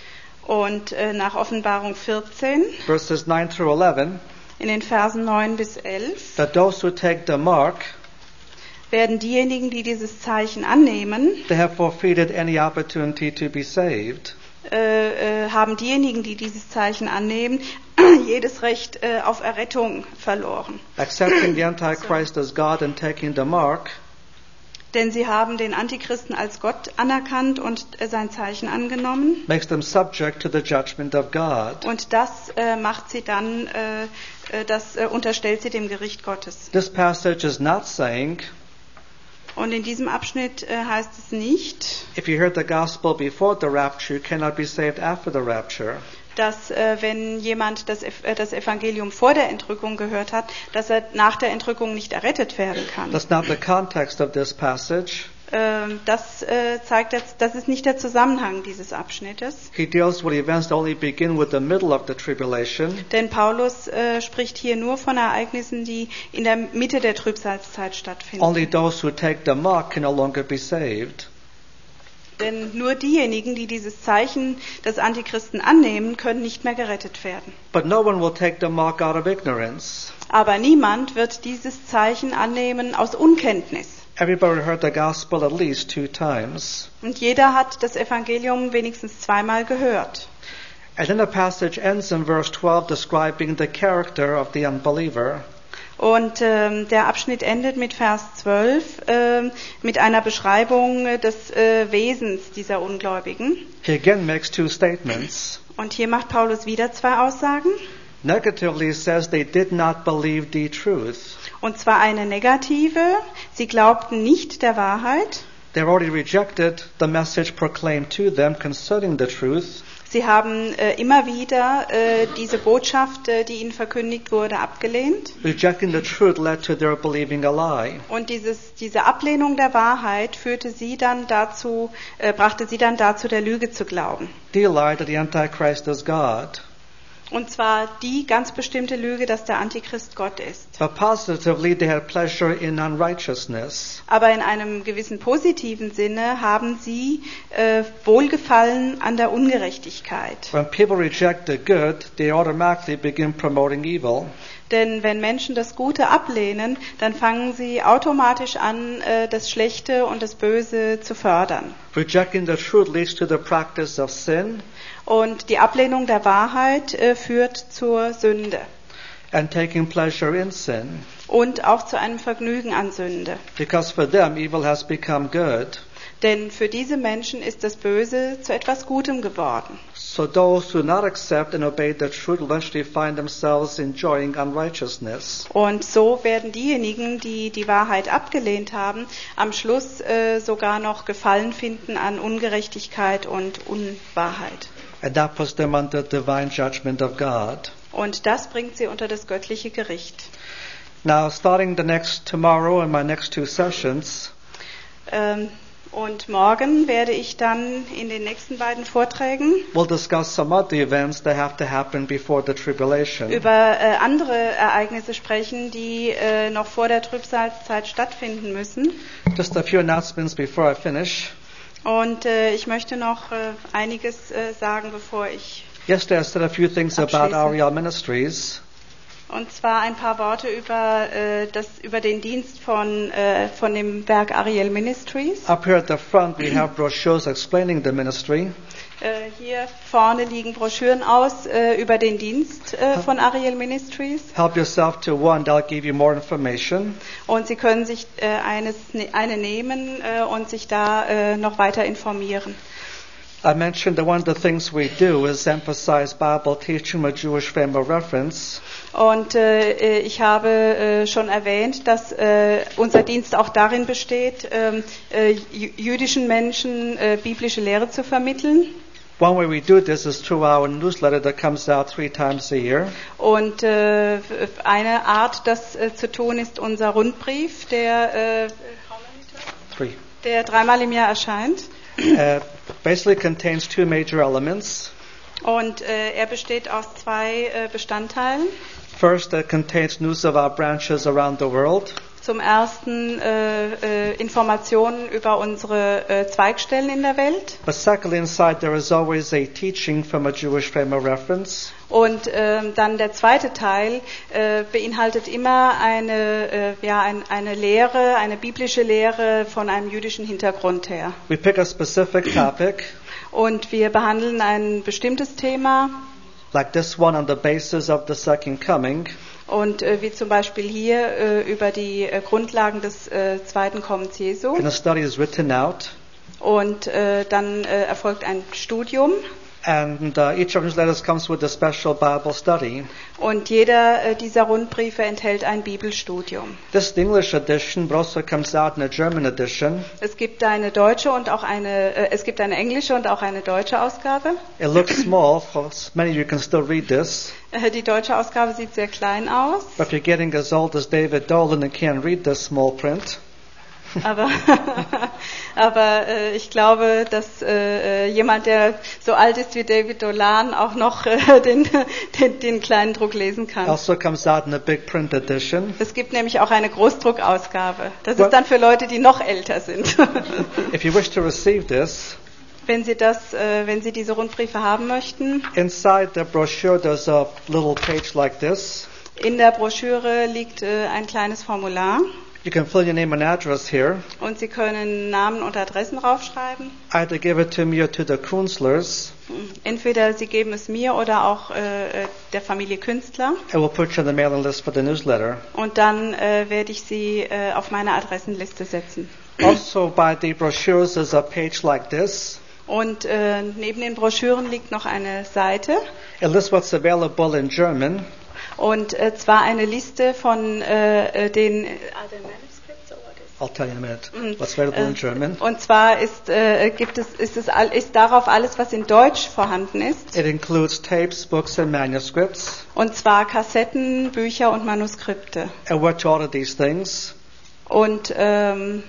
Und äh, nach Offenbarung vierzehn, verses nine through eleven, in den Versen neun bis elf, that those who take the mark, werden diejenigen, die dieses Zeichen annehmen, they have forfeited any opportunity to be saved. äh, äh, haben diejenigen, die dieses Zeichen annehmen, jedes Recht äh, auf Errettung verloren. Accepting the Antichrist as God and taking the mark Denn sie haben den Antichristen als Gott anerkannt und äh, sein Zeichen angenommen. makes them subject to the judgment of God. Und das äh, macht sie dann, äh, äh, das äh, unterstellt sie dem Gericht Gottes. This passage is not saying, Und in diesem Abschnitt äh, heißt es nicht, if you heard the gospel before the rapture, you cannot be saved after the rapture. dass äh, wenn jemand das, Ev- äh, das Evangelium vor der Entrückung gehört hat, dass er nach der Entrückung nicht errettet werden kann. That's not the context of this passage. Ähm, das äh, zeigt jetzt, das ist nicht der Zusammenhang dieses Abschnittes. He deals with events that only begin with the middle of the tribulation. Denn Paulus äh, spricht hier nur von Ereignissen, die in der Mitte der Trübsalzeit stattfinden. Only those who take the mark can no longer be saved. Denn nur diejenigen, die dieses Zeichen des Antichristen annehmen, können nicht mehr gerettet werden. But no one will take the mark out of ignorance. Aber niemand wird dieses Zeichen annehmen aus Unkenntnis. Everybody heard the gospel at least two times. Und jeder hat das Evangelium wenigstens zweimal gehört. And then the passage ends in verse twelve describing the character of the unbeliever. Und ähm, der Abschnitt endet mit Vers zwölf äh, mit einer Beschreibung des äh, Wesens dieser Ungläubigen. He again makes two statements. Und hier macht Paulus wieder zwei Aussagen. Negatively, he says they did not believe the truth. Und zwar eine negative. Sie glaubten nicht der Wahrheit. They already rejected the message proclaimed to them concerning the truth. Sie haben äh, immer wieder äh, diese Botschaft, äh, die ihnen verkündigt wurde, abgelehnt. Rejecting the truth led to their believing a lie. Und dieses, diese Ablehnung der Wahrheit führte sie dann dazu, äh, brachte sie dann dazu, der Lüge zu glauben. The lie that the Antichrist is God. Und zwar die ganz bestimmte Lüge, dass der Antichrist Gott ist. But positively, they had pleasure in unrighteousness. Aber in einem gewissen positiven Sinne haben sie äh, Wohlgefallen an der Ungerechtigkeit. When people reject the good, they automatically begin promoting evil. Denn wenn Menschen das Gute ablehnen, dann fangen sie automatisch an, äh, das Schlechte und das Böse zu fördern. Rejecting the truth leads to the practice of sin. Und die Ablehnung der Wahrheit äh, führt zur Sünde. And taking pleasure in sin. Und auch zu einem Vergnügen an Sünde. Because for them, evil has become good. Denn für diese Menschen ist das Böse zu etwas Gutem geworden. So those who not accept and obey the truth eventually find themselves enjoying unrighteousness. Und so werden diejenigen, die die Wahrheit abgelehnt haben, am Schluss äh, sogar noch Gefallen finden an Ungerechtigkeit und Unwahrheit. And that puts them under divine judgment of God. Und das bringt sie unter das göttliche Gericht. Now, starting the next tomorrow and my next two sessions, Ähm, und morgen werde ich dann in den nächsten beiden Vorträgen we'll discuss some other events that have to happen before the tribulation. über äh, andere Ereignisse sprechen, die äh, noch vor der Trübsalzeit stattfinden müssen. Just a few announcements before I finish. Und äh, ich möchte noch äh, einiges äh, sagen, bevor ich, Yesterday I said a few things about Abschließend. Ariel Ministries. und zwar ein paar Worte über äh, das über den Dienst von äh, von dem Werk Ariel Ministries. Up here at the front we have brochures explaining the ministry. Äh, hier vorne liegen Broschüren aus äh, über den Dienst äh, von Ariel Ministries. Help yourself to one, they'll give you more information. Und Sie können sich äh, eines, eine nehmen äh, und sich da äh, noch weiter informieren. I mentioned that one of the things we do is emphasize Bible teaching with Jewish frame of reference. Und äh, ich habe äh, schon erwähnt, dass äh, unser Dienst auch darin besteht, ähm, äh, jü- jüdischen Menschen äh, biblische Lehre zu vermitteln. One way we do this is through our newsletter that comes out three times a year. Und äh, eine Art, das äh, zu tun, ist unser Rundbrief, der, äh, Three. der dreimal im Jahr erscheint. Uh, basically contains two major elements. Und äh, er besteht aus zwei äh, Bestandteilen. First, it contains news of our branches around the world. Zum ersten äh, äh, Informationen über unsere äh, Zweigstellen in der Welt. But secondly, inside there is always a teaching from a Jewish frame of reference. Und ähm, dann der zweite Teil äh, beinhaltet immer eine, äh, ja, ein, eine Lehre, eine biblische Lehre von einem jüdischen Hintergrund her. We pick a specific topic, Und wir behandeln ein bestimmtes Thema. like this one on the basis of the second coming. Und äh, wie zum Beispiel hier äh, über die äh, Grundlagen des äh, zweiten Kommens Jesu. And the study is written out. Und äh, dann äh, erfolgt ein Studium. And uh, each of these letters comes with a special Bible study. Und jeder äh, dieser Rundbriefe enthält ein Bibelstudium. This is the English edition, but also comes out in a German edition. Es gibt eine deutsche und auch eine, äh, es gibt eine englische und auch eine deutsche Ausgabe. It looks small, for many of you can still read this. Äh, die deutsche Ausgabe sieht sehr klein aus, But if you're getting as old as David Dolan and can't read this small print, aber, aber äh, ich glaube, dass äh, jemand, der so alt ist wie David Dolan, auch noch äh, den, den, den kleinen Druck lesen kann. also comes out in a big print edition. Es gibt nämlich auch eine Großdruckausgabe. Das Well- ist dann für Leute, die noch älter sind. If you wish to receive this, Wenn Sie das, äh, wenn Sie diese Rundbriefe haben möchten, inside the brochure there's a little page like this. in der Broschüre liegt äh, ein kleines Formular. You can fill your name and address here. Und Sie können Namen und Adressen draufschreiben. Either give it to me or to the Kunzlers. Entweder Sie geben es mir oder auch äh, der Familie Künstler. I will put you on the mailing list for the newsletter. Und dann äh, werde ich Sie äh, auf meine Adressenliste setzen. Also by the brochures there's a page like this. Und äh, neben den Broschüren liegt noch eine Seite. It lists what's available in German. Und äh, zwar eine Liste von äh, den. I'll tell you in a minute what's available in German. Und zwar ist, äh, gibt es, ist, es, ist darauf alles, was in Deutsch vorhanden ist. It includes tapes, books and manuscripts. Und zwar Kassetten, Bücher und Manuskripte. And where to order these things. Und ähm,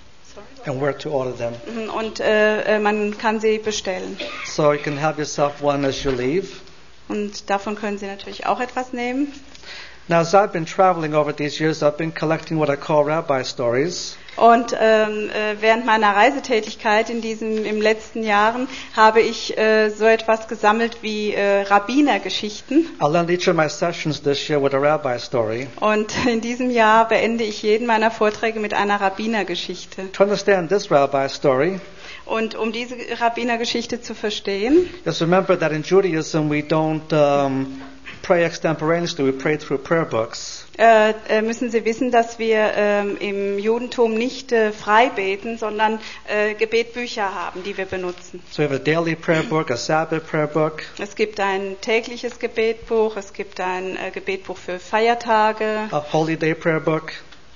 and where to order them. Und äh, man kann sie bestellen. So you can have yourself one as you leave. Und davon können Sie natürlich auch etwas nehmen. Now, as I've been traveling over these years, I've been collecting what I call rabbi stories. Und ähm, äh, während meiner Reisetätigkeit in diesen im letzten Jahren habe ich äh, so etwas gesammelt wie äh, Rabbinergeschichten. I'll end each of my sessions this year with a rabbi story. Und in diesem Jahr beende ich jeden meiner Vorträge mit einer Rabbinergeschichte. To understand this rabbi story, und um diese Rabbinergeschichte zu verstehen, just remember that in Judaism we don't um, pray extemporaneously, we pray through prayer books. Äh, müssen Sie wissen, dass wir ähm, im Judentum nicht äh, frei beten, sondern äh, Gebetbücher haben, die wir benutzen. So we have a daily prayer book, a Sabbath prayer book. Es gibt ein tägliches Gebetbuch, es gibt ein äh, Gebetbuch für Feiertage, a Holy Day prayer book.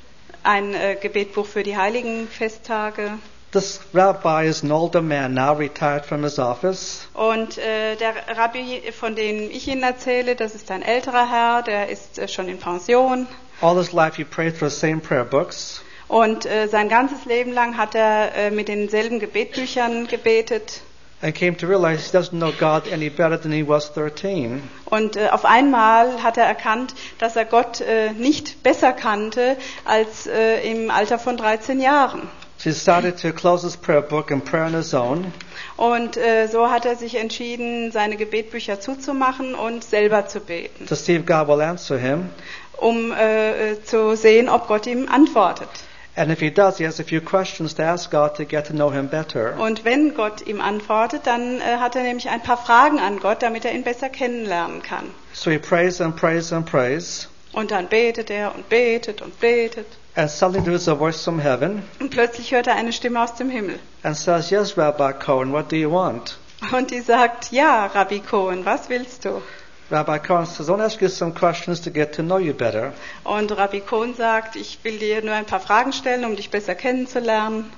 Ein äh, Gebetbuch für die heiligen Festtage. This rabbi is an older man now, retired from his office. Und äh, der Rabbi, von dem ich Ihnen erzähle, das ist ein älterer Herr, der ist äh, schon in Pension. All his life he prayed through the same prayer books. Und äh, sein ganzes Leben lang hat er äh, mit denselben Gebetbüchern gebetet. And came to realize he doesn't know God any better than he was thirteen. Und äh, auf einmal hat er erkannt, dass er Gott äh, nicht besser kannte als äh, im Alter von dreizehn Jahren. So he decided to close his prayer book and pray on his own. Und äh, so hat er sich entschieden, seine Gebetbücher zuzumachen und selber zu beten. To see if God will answer him. Um äh, zu sehen, ob Gott ihm antwortet. And if he does, he has a few questions to ask God to get to know him better. Und wenn Gott ihm antwortet, dann äh, hat er nämlich ein paar Fragen an Gott, damit er ihn besser kennenlernen kann. So he prays and prays and prays. Und dann betet er und betet und betet. And suddenly there is a voice from heaven. Und plötzlich hört er eine Stimme aus dem Himmel. And says, "Yes, Rabbi Cohen, what do you want?" Und die sagt, ja, Rabbi Cohen, was willst du? Rabbi Cohen says, "I want to ask you some questions to get to know you better." Und Rabbi Cohen sagt, ich will dir nur ein paar Fragen stellen, um dich besser kennenzulernen.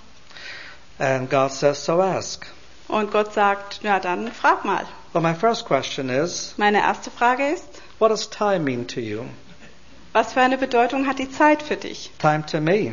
And God says, "So ask." Und Gott sagt, na dann frag mal. Well, my first question is, Meine erste Frage ist, what does time mean to you? was für eine Bedeutung hat die Zeit für dich? Time to me.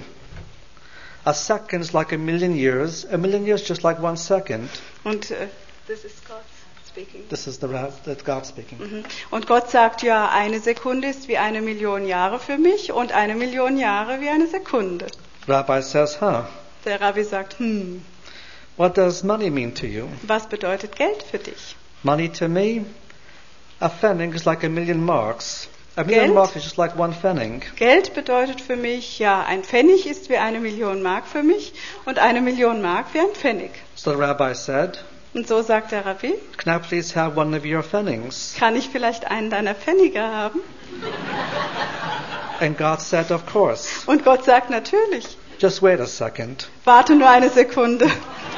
A second is like a million years. A million years just like one second. Und äh, this is God speaking. This is the that's God speaking. Mhm. Und Gott sagt, ja, eine Sekunde ist wie eine Million Jahre für mich und eine Million Jahre wie eine Sekunde. Rabbi says, huh? Der Rabbi sagt, hm. What does money mean to you? Was bedeutet Geld für dich? Money to me, a pfennig is like a million marks. A million Geld? marks is just like one pfennig. Geld bedeutet für mich, ja, ein Pfennig ist wie eine Million Mark für mich und eine Million Mark wie ein Pfennig. So the rabbi said, Und so sagt der Rabbi, can I please have one of your pfennigs? kann ich vielleicht einen deiner Pfennige haben? And God said, of course. Und Gott sagt, natürlich. Just wait a second. Warte nur eine Sekunde.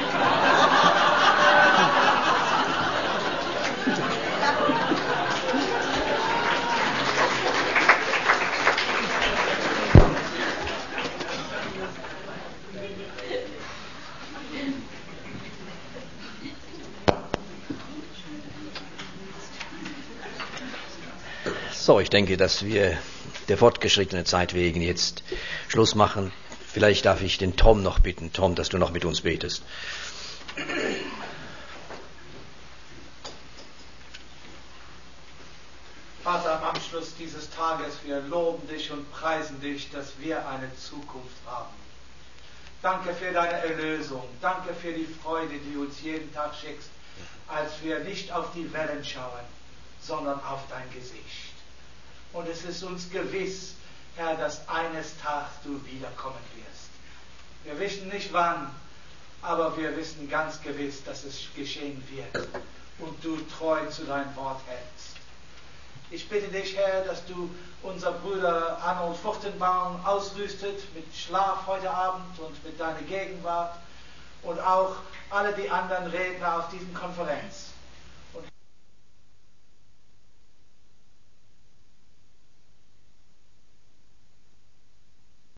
So, ich denke, dass wir der fortgeschrittenen Zeit wegen jetzt Schluss machen. Vielleicht darf ich den Tom noch bitten, Tom, dass du noch mit uns betest. Vater, am Abschluss dieses Tages, wir loben dich und preisen dich, dass wir eine Zukunft haben. Danke für deine Erlösung. Danke für die Freude, die du uns jeden Tag schickst, als wir nicht auf die Wellen schauen, sondern auf dein Gesicht. Und es ist uns gewiss, Herr, dass eines Tages du wiederkommen wirst. Wir wissen nicht wann, aber wir wissen ganz gewiss, dass es geschehen wird und du treu zu deinem Wort hältst. Ich bitte dich, Herr, dass du unser Bruder Arnold Furtenbaum ausrüstet mit Schlaf heute Abend und mit deiner Gegenwart und auch alle die anderen Redner auf diesen Konferenz.